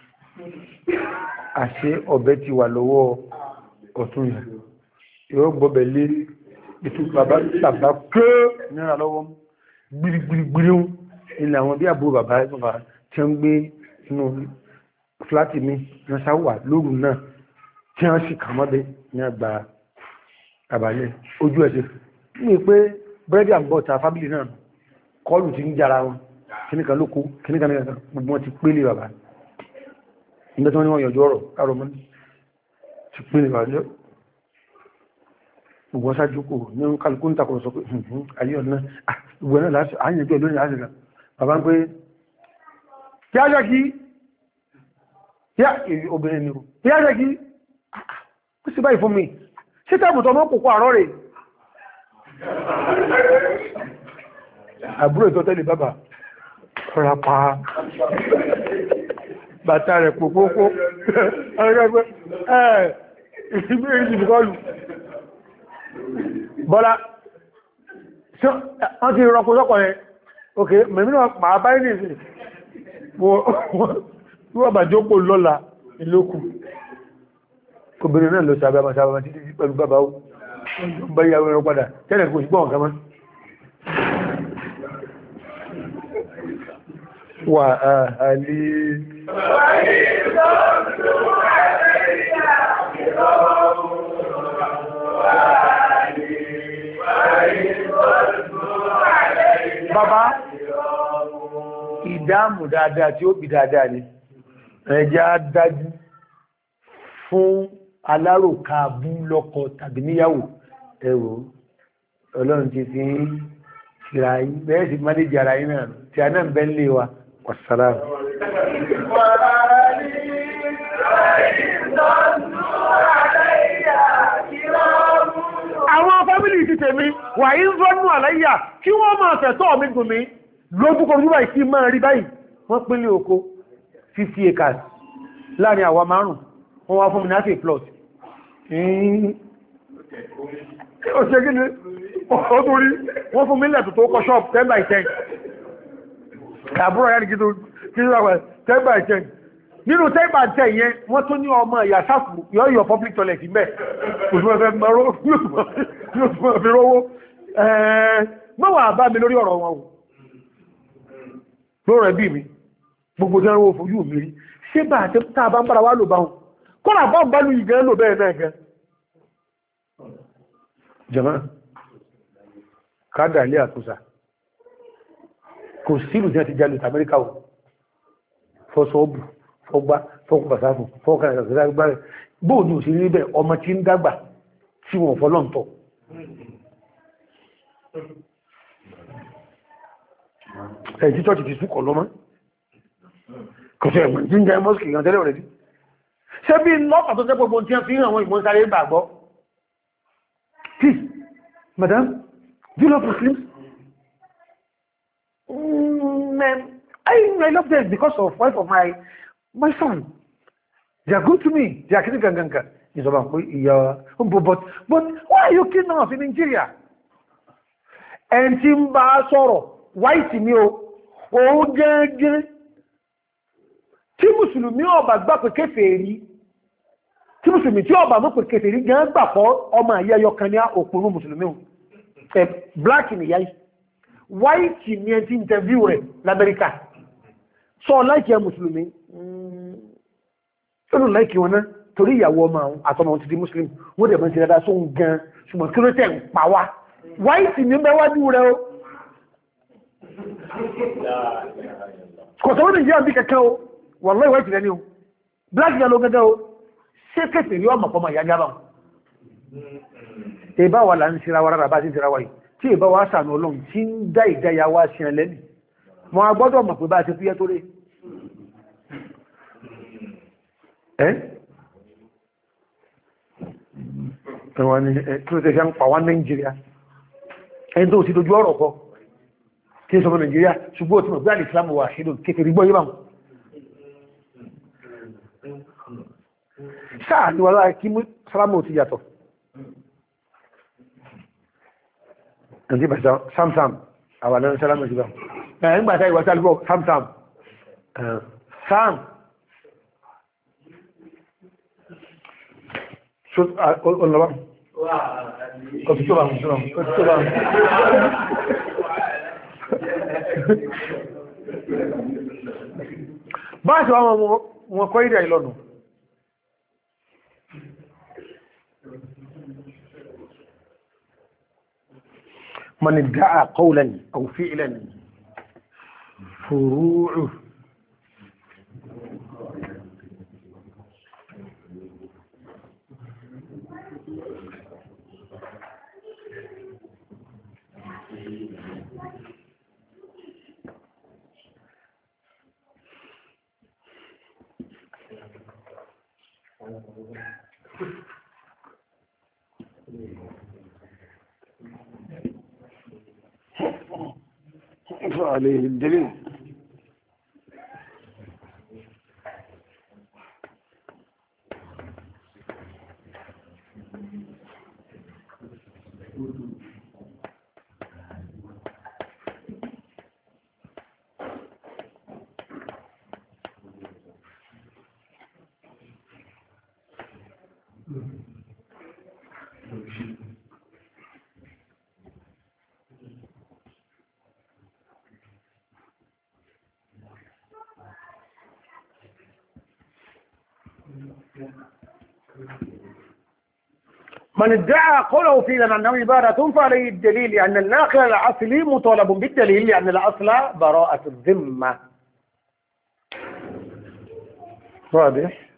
àṣẹ ọ̀bẹ ti wà lọ́wọ́ ọ̀tún yà yóò gbọ́bẹ̀ lé ètò bàbá tàbá kó náírà lọ́wọ́ gbìrìgbìrì ilẹ̀ àwọn bí àbúrò bàbá tí wọ́n gbé inú fúláàtì mi wọ́n sá wà lóru náà tí wọ́n sì kà mọ́bẹ̀ ní àgbà àbálẹ̀ ojú ẹ̀sẹ̀ ní pé bírẹ́dì àmbọ̀ta fábílì náà kọlù ti ń jára wọn kíníkan lókó kíníkan gbogbo wọn ti pélé bàbá nígbẹ́ tí wọ́n ní wọ́n yọjọ́ ọ̀rọ̀ káàrọ̀ mọ́ ti pélé bàbá jọ gbogbo ṣáájú kò ní kálukú ń takọ̀rọ̀ sọ pé ayé ọ̀nà gbogbo náà láti àyànjọ́ lónìí láti rà bàbá ń pé kí á jẹ́ kí obìnrin ni kí á jẹ́ kí ó sì báyìí fún mi ṣé tẹ́bùtọ̀ mọ́ kòkó àrọ́ rẹ̀ àbúrò ìtọ́ tẹ́lẹ̀ bàbá ọ̀rà pa bàtà rẹ̀ pòpópó ìgbé ìrìnjì bọ́ọ̀lù bọ́lá wọ́n ti rọ́pò sọ́kọ̀ rẹ̀ ok mẹ́mínà máa bá ní ìsìn wọ́n bà jókò lọ́la ìlókù obìnrin náà lọ sàbàmà títí pẹ̀lú bàbá ó bá yàwó ẹ̀rọ padà tẹ́lẹ̀ kò sí gbọ́n kama wà áhàlì bàbá ìdáàmù dáadáa tí ó bí dáadáa ni ẹjá dájú fún aláròkàbú lọ́kọ tàbí níyàwó ẹ̀rọ ọlọ́run ti fi ṣìra yí bẹ́ẹ̀ sí mánéjì ara yí náà tí a náà bẹ́ ń lè wa wàsálàmù àwọn fámílì ti tèmi wà ń rọ́nù àláyà kí wọ́n máa fẹ̀tọ́ mi gùn mi lójúkọrú yíba ìsí máa rí báyìí wọ́n pínlẹ̀ oko 50 acres láàrin àwa márùn wọ́n wá fún mi láti plot ó ṣe gíní ó tó rí wọ́n fún mi lẹ́tù tó kọ́ shop 10 by 10 kàbúrò yá ní kí tó wà 10 by 10 nínú 10 by 10 yẹn wọ́n tún ní ọmọ ìyà sáfù yọ́ public toilet mẹ́ mọ́wàá bá mi lórí ọ̀rọ̀ wọn lóòrẹ̀ bí mi gbogbo tí wọ́n fojú mi rí ṣé bá àti tàbá ń bára wá lò bá wọn kọ́nà bá ń bá lù ìgẹ́ lò bẹ́ẹ̀ náà gan jẹ́mọ́ kádà ilé àtúnsà kò sílù tí wọ́n ti jẹ́ lùtà Amẹ́ríkà ò fọ́sọ́ọ̀bù fọ́gbá fọ́kùnbàsáfù fọ́kànlẹ̀ bóò ní òṣèré níbẹ̀ ọmọ tí ń dàgbà tí wọ́n fọ́lọ́ntọ̀ ẹ̀jí tọ́ọ̀tì ti súkọ̀ lọ́mọ́ kọ̀sẹ̀ ẹ̀mọ̀ tí ń jẹ́ mọ́sùkì ìgbà tẹ́lẹ̀ rẹ̀ dí ṣe bí lọ́pàá tó jẹ́ gbogbo tí wọ́n fi ń àwọn ìgbọ́n sáré gbàgbọ́ please madam do you love Muslims? I love them because of wife of my son they are good to me they are kiri ganganka ìjọba pé ìyá but why are you killing us in Nigeria ẹn tí ń bá sọ̀rọ̀ white ni o gẹ́gẹ́ tí mùsùlùmí ọba gbà pé kèfèrí tí mùsùlùmí tí ọba mọ́ pé kèfèrí gẹ́gẹ́ gbà pọ̀ ọmọ ayẹyọ kan ní òpòrò mùsùlùmí black ni yáyí white ni ẹn tí interview rẹ̀ l'Amẹ́ríkà sọ láìkí ẹ mùsùlùmí sọ́nà láìkí wọn náà torí ìyàwó ọmọ àwọn àtọmọ ti di muslim wọ́n dẹ̀ mọ́ sí dáadáa sóhun gan ṣùgbọ́n kí ló tẹ̀ ń pa wá white ni mẹ́wàá rẹ̀ o kọ̀sọ̀wọ́n Nàìjíríà bí kẹ́kẹ́ o wallahi white rẹ̀ ni o black ni ló gẹ́gẹ́ o ṣé kẹ́kẹ́ rí ọmọ pọ̀mọ̀ ìyá gábà ìbá wa là ń ṣe ra wa rárá bá ti ń ṣe ra wa yìí tí ìbá wa sànù ọlọ́run tí ń dá ìdáyà wá sí ẹ lẹ́nì mọ́ a gbọ́dọ̀ mọ̀ pé bá ti fúyẹ́ tó rí ẹwọ́n ni kí ló tẹ́ ṣe ń pa wá Nàìjíríà ẹni tó ti dojú ọ̀rọ̀ kọ kí n sọmọ Nàìjíríà ṣùgbọ́n tí mọ̀ gbá Islam wà ṣílò kékeré gbọ́ yíba sáà ni wà láà kí mú sálámù ti yàtọ̀ ẹ̀ntí bàṣá samsam àwọn náà sálámù ti bá ẹ̀ ń gbàtà ìwà sálúbọ̀ samsam sam ọlọ́wọ́ kọ̀tùtùbà báṣì wọn kọ́ ìdí ìlọ́nà من ادعى قولا أو فعلا فروعه عليه الدليل من ادعى قوله في أنه عبارة فعليه الدليل لأن الناقل الأصلي مطالب بالدليل لأن الأصل براءة الذمة. واضح؟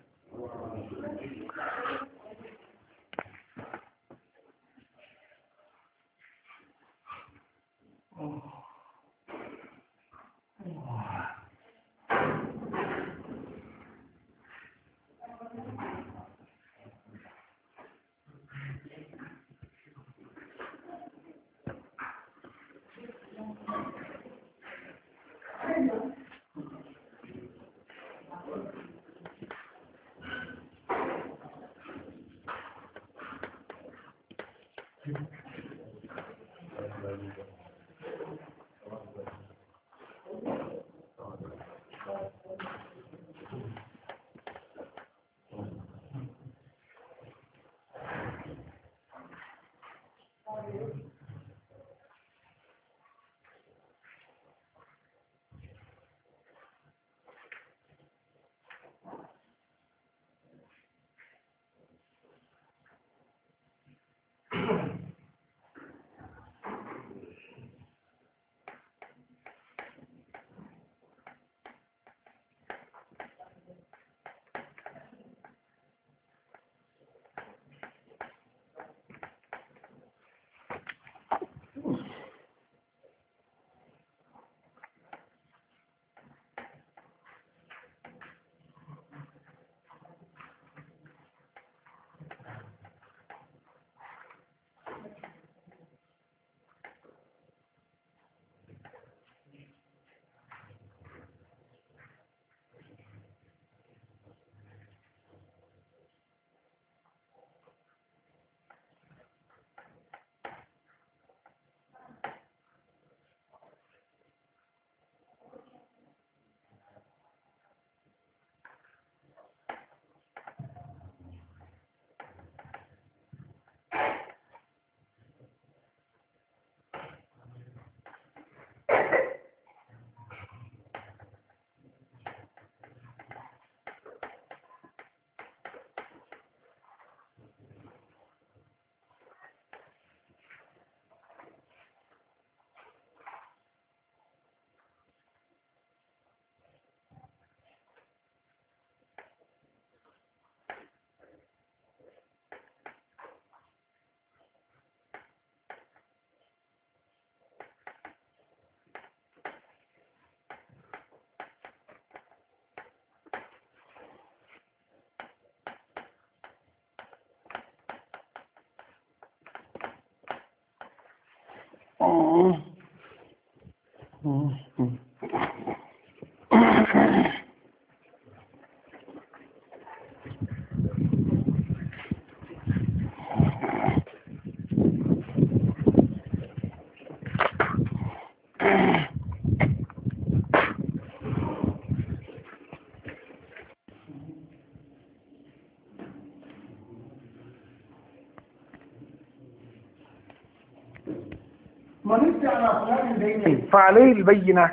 من ادعى فلان البينين فعليه البينة،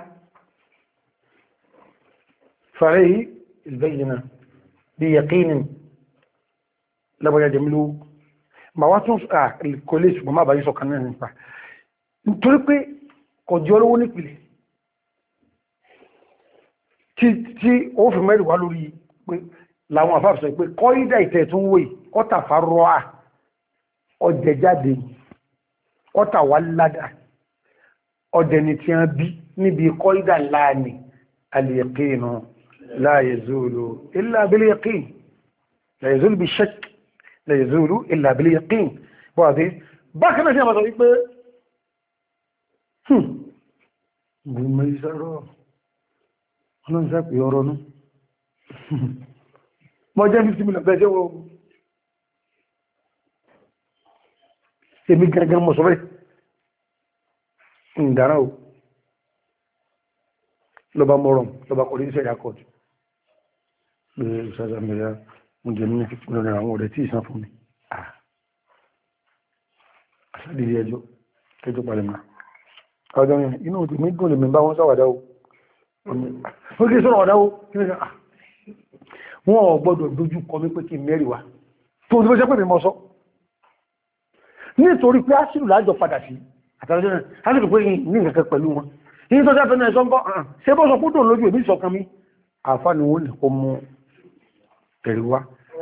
فعليه البينة بيقين. لو يجملوا ما واتون الكوليس وما بايسو كان نفع nítorí pé kọjọ́ olówó nípìlẹ̀ tí ó fi mẹ́rin wá lórí pé láwọn àfáàfisọ pé kọ́ ìdá ìtẹ̀ tún wòye ọ́tà farọ́à ọjẹ̀ jáde ọ́tà wà ládà ọdẹ ni tí wọ́n bí níbi kọ́ ìdá ńlá ni al-yaqinu la yazulu illa bil-yaqin la yazulu bi-shakk la yazulu illa bil-yaqin. bákan náà sí àmàtọ̀ wípé gbogbo ìsọ́rọ̀ ọlọ́nṣẹ́ pè ọrọ̀ nú mọ́ jẹ́ 50 million bẹ́ẹ̀ jẹ́ wọ́n èmi gangan mọ̀ sọ́fẹ́ ìdára o lọba mọ́rọ̀m lọba kọ̀rí ìṣẹ́ ìyàkọ̀tù ìṣẹ́sàmìyà mo jẹ nínú 50 million naira àwọn ọ̀rẹ́ tí ìsan fún mi àṣàdìrí ẹjọ́ kẹjọ́ palẹ̀ mọ́ ọjọ́ yẹn inú òtù mi gùn lè mi bá wọn sáwàdá o ó kí sọ́rọ̀ ọ̀dá o wọ́n ò gbọ́dọ̀ dojú kọ mí pé kí mẹ́rin wá tó ti bó ṣe pé mi mọ́ sọ nítorí pé áṣìlù lájọ padà sí àtàlẹ́jọ́ náà áṣìlù pé ní nǹkan pẹ̀lú wọn ní tó jáfẹ́ náà sọ́nkọ́ ṣe bọ́ sọ kúrò lójú èmi sọ̀kan mi àfá ni wọ́n lè kó mú ẹ̀rí wá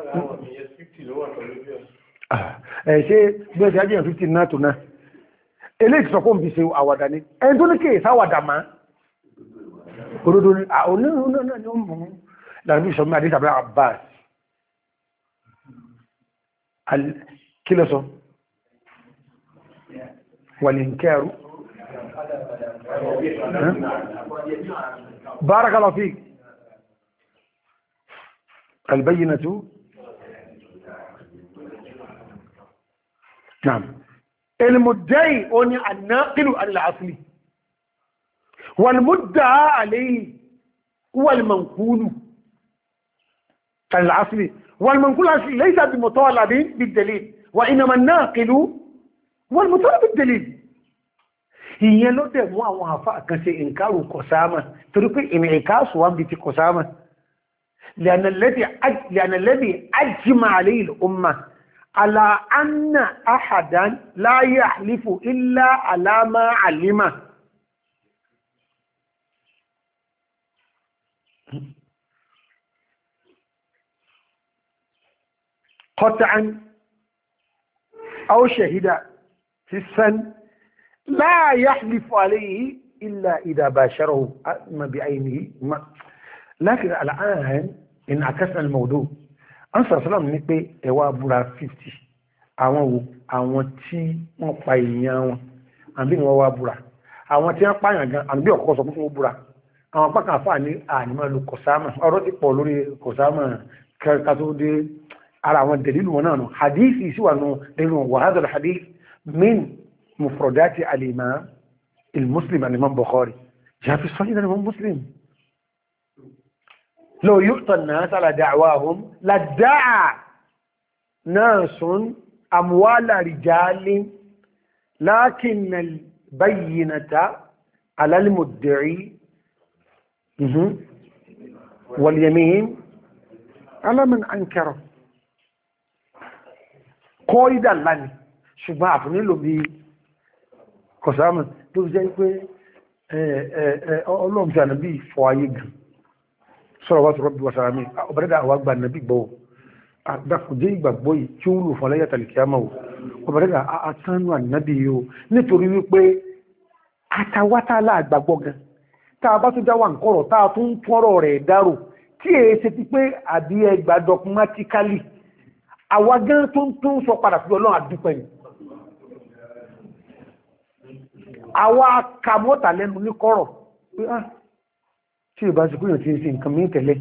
ṣe bí ẹ̀ṣẹ́ ajé 50 náà tó náà eléyìí sọ fún bí ṣe àwàdà ní ẹni tó ní kí ìsáwàdà máa òdodo ní onírúurú náà ni ó mú làbí ìṣọ́mí àdísàbẹ́ Abbas kí lọ sọ wàlìǹkẹ́rù barakallahu fik albayyinatu نعم المدعي أني الناقل عن الأصل والمدعى عليه هو المنقول عن الأصل والمنقول عن الأصل ليس بمطالب بالدليل وإنما الناقل هو المطالب بالدليل هي لو ده مو àwọn àfáà kan ṣe inkaru Qasama torí pé inikasu wa bi ti Qasama لأن الذي أجمع عليه الأمة على أن أحدا لا يحلف إلا على ما علمه قطعا أو شهد في السن لا يحلف عليه إلا إذا باشره ما بعينه لكن الآن إن عكسنا الموضوع ansar salam ní pé ẹwà búra 50 àwọn wo àwọn tí wọ́n pa èèyàn wọn àbí wọ́n wá búra àwọn tí wọ́n pààyàn gan àbí ọ̀kọ́ sọ fún wọn búra àwọn apá kan àfáà ní ànímọ́ lu Qasama ọ̀rọ̀ ti pọ̀ lórí Qasama kẹta tó dé ara àwọn dalilu wọn náà nù hadithi sí wà nù nínú wa hadha al-hadith min mufradati al-imam al-Muslim al-imam Bukhari jaa fi sahih al-imam Muslim لو يؤتى الناس على دعواهم لادعى ناس أموال رجال لكن البينة على المدعي واليمين على من أنكره قائدا لني ṣùgbọ́n àfúnni ló bí Qasama tó jẹ́ pé ọlọ́run tí a nàbí fọ́ ayé gan صلوات ربي وسلامه وبردا واغبا النبي بو داكو جي gbàgbọ́ yìí tí ó lò fún laya talikiyama o obreda atanu annabi yo nítorí wí pé atawata la gbàgbọ́ gan tá bá tún já wa nkoro tá tún toro rẹ̀ dárò tí e ṣe ti pé àbí ẹ gbà dogmatically àwa gan tún sọ padà sí Ọlọ́run adúpẹ́ ni àwa kamota lẹ́nu ní kọ̀rọ̀ pé tí ìbá ṣe kúrò tí ń ṣe nǹkan mí tẹ̀lé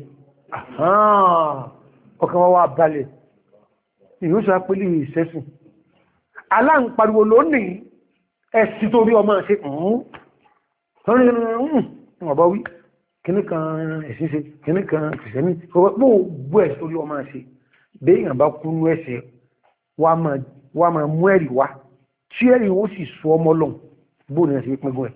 ọkàn wọ́n wá balẹ̀ ìlú sọ pẹ́lú ìṣẹ́sìn aláǹpariwo lónìí ẹ̀sì torí ọmọ ṣe ọ̀bọ̀ wí kíní kan ẹ̀sìn ṣe kíní kan kìsẹ́ní gbogbo ẹ̀sì torí ọmọ ṣe béèyàn bá kú nú ẹ̀sẹ̀ wá máa mú ẹ̀rì wá tí ẹ̀rì ó sì sọ ọmọ lọ́n bóò ní ẹ̀sì pínpín ẹ̀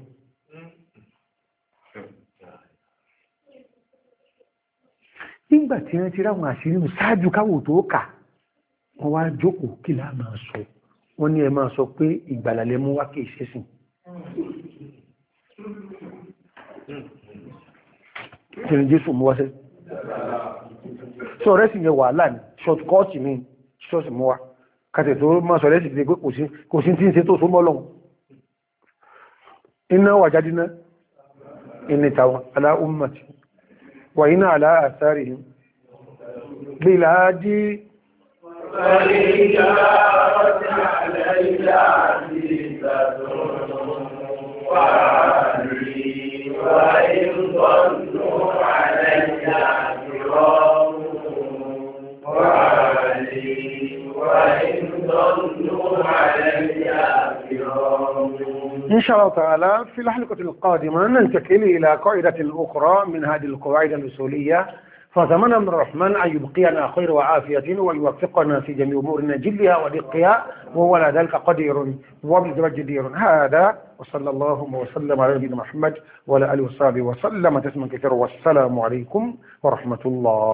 nígbà tí wọ́n ti ráwọn àṣírí ṣáájú káwò tó kà wọ́n wá jókòó kí láà máa sọ wọ́n ní ẹ máa sọ pé ìgbàlálẹ̀ mú wá kí ìṣẹ́sìn ìrìn Jésù mú wáṣẹ́ sọ rẹ́sì yẹ wàhálà ní shortcut ní ṣọ́ọ̀sì mú wá kàtẹ̀ tó máa sọ rẹ́sì pé kò sí tí ń ṣe tó tó mọ́ lọ́wọ́ iná wà jáde náà ìnìtàwọn alá ummati وإن على آثارهم بلادي فإن جاءت عليك عزيزة وعلي وإن ظنوا عليك كرام وعلي وإن ظنوا عليك كرام. إن شاء الله تعالى في الحلقة القادمة ننتقل إلى قاعدة أخرى من هذه القواعد الأصولية فأتمنى من الرحمن أن يبقينا خير وعافية ويوفقنا في جميع أمورنا جلها ودقها وهو على ذلك قدير وبالجبل جدير. هذا وصلى الله وسلم على نبينا محمد وعلى آله وصحبه وسلم تسليما كثيرا والسلام عليكم ورحمة الله.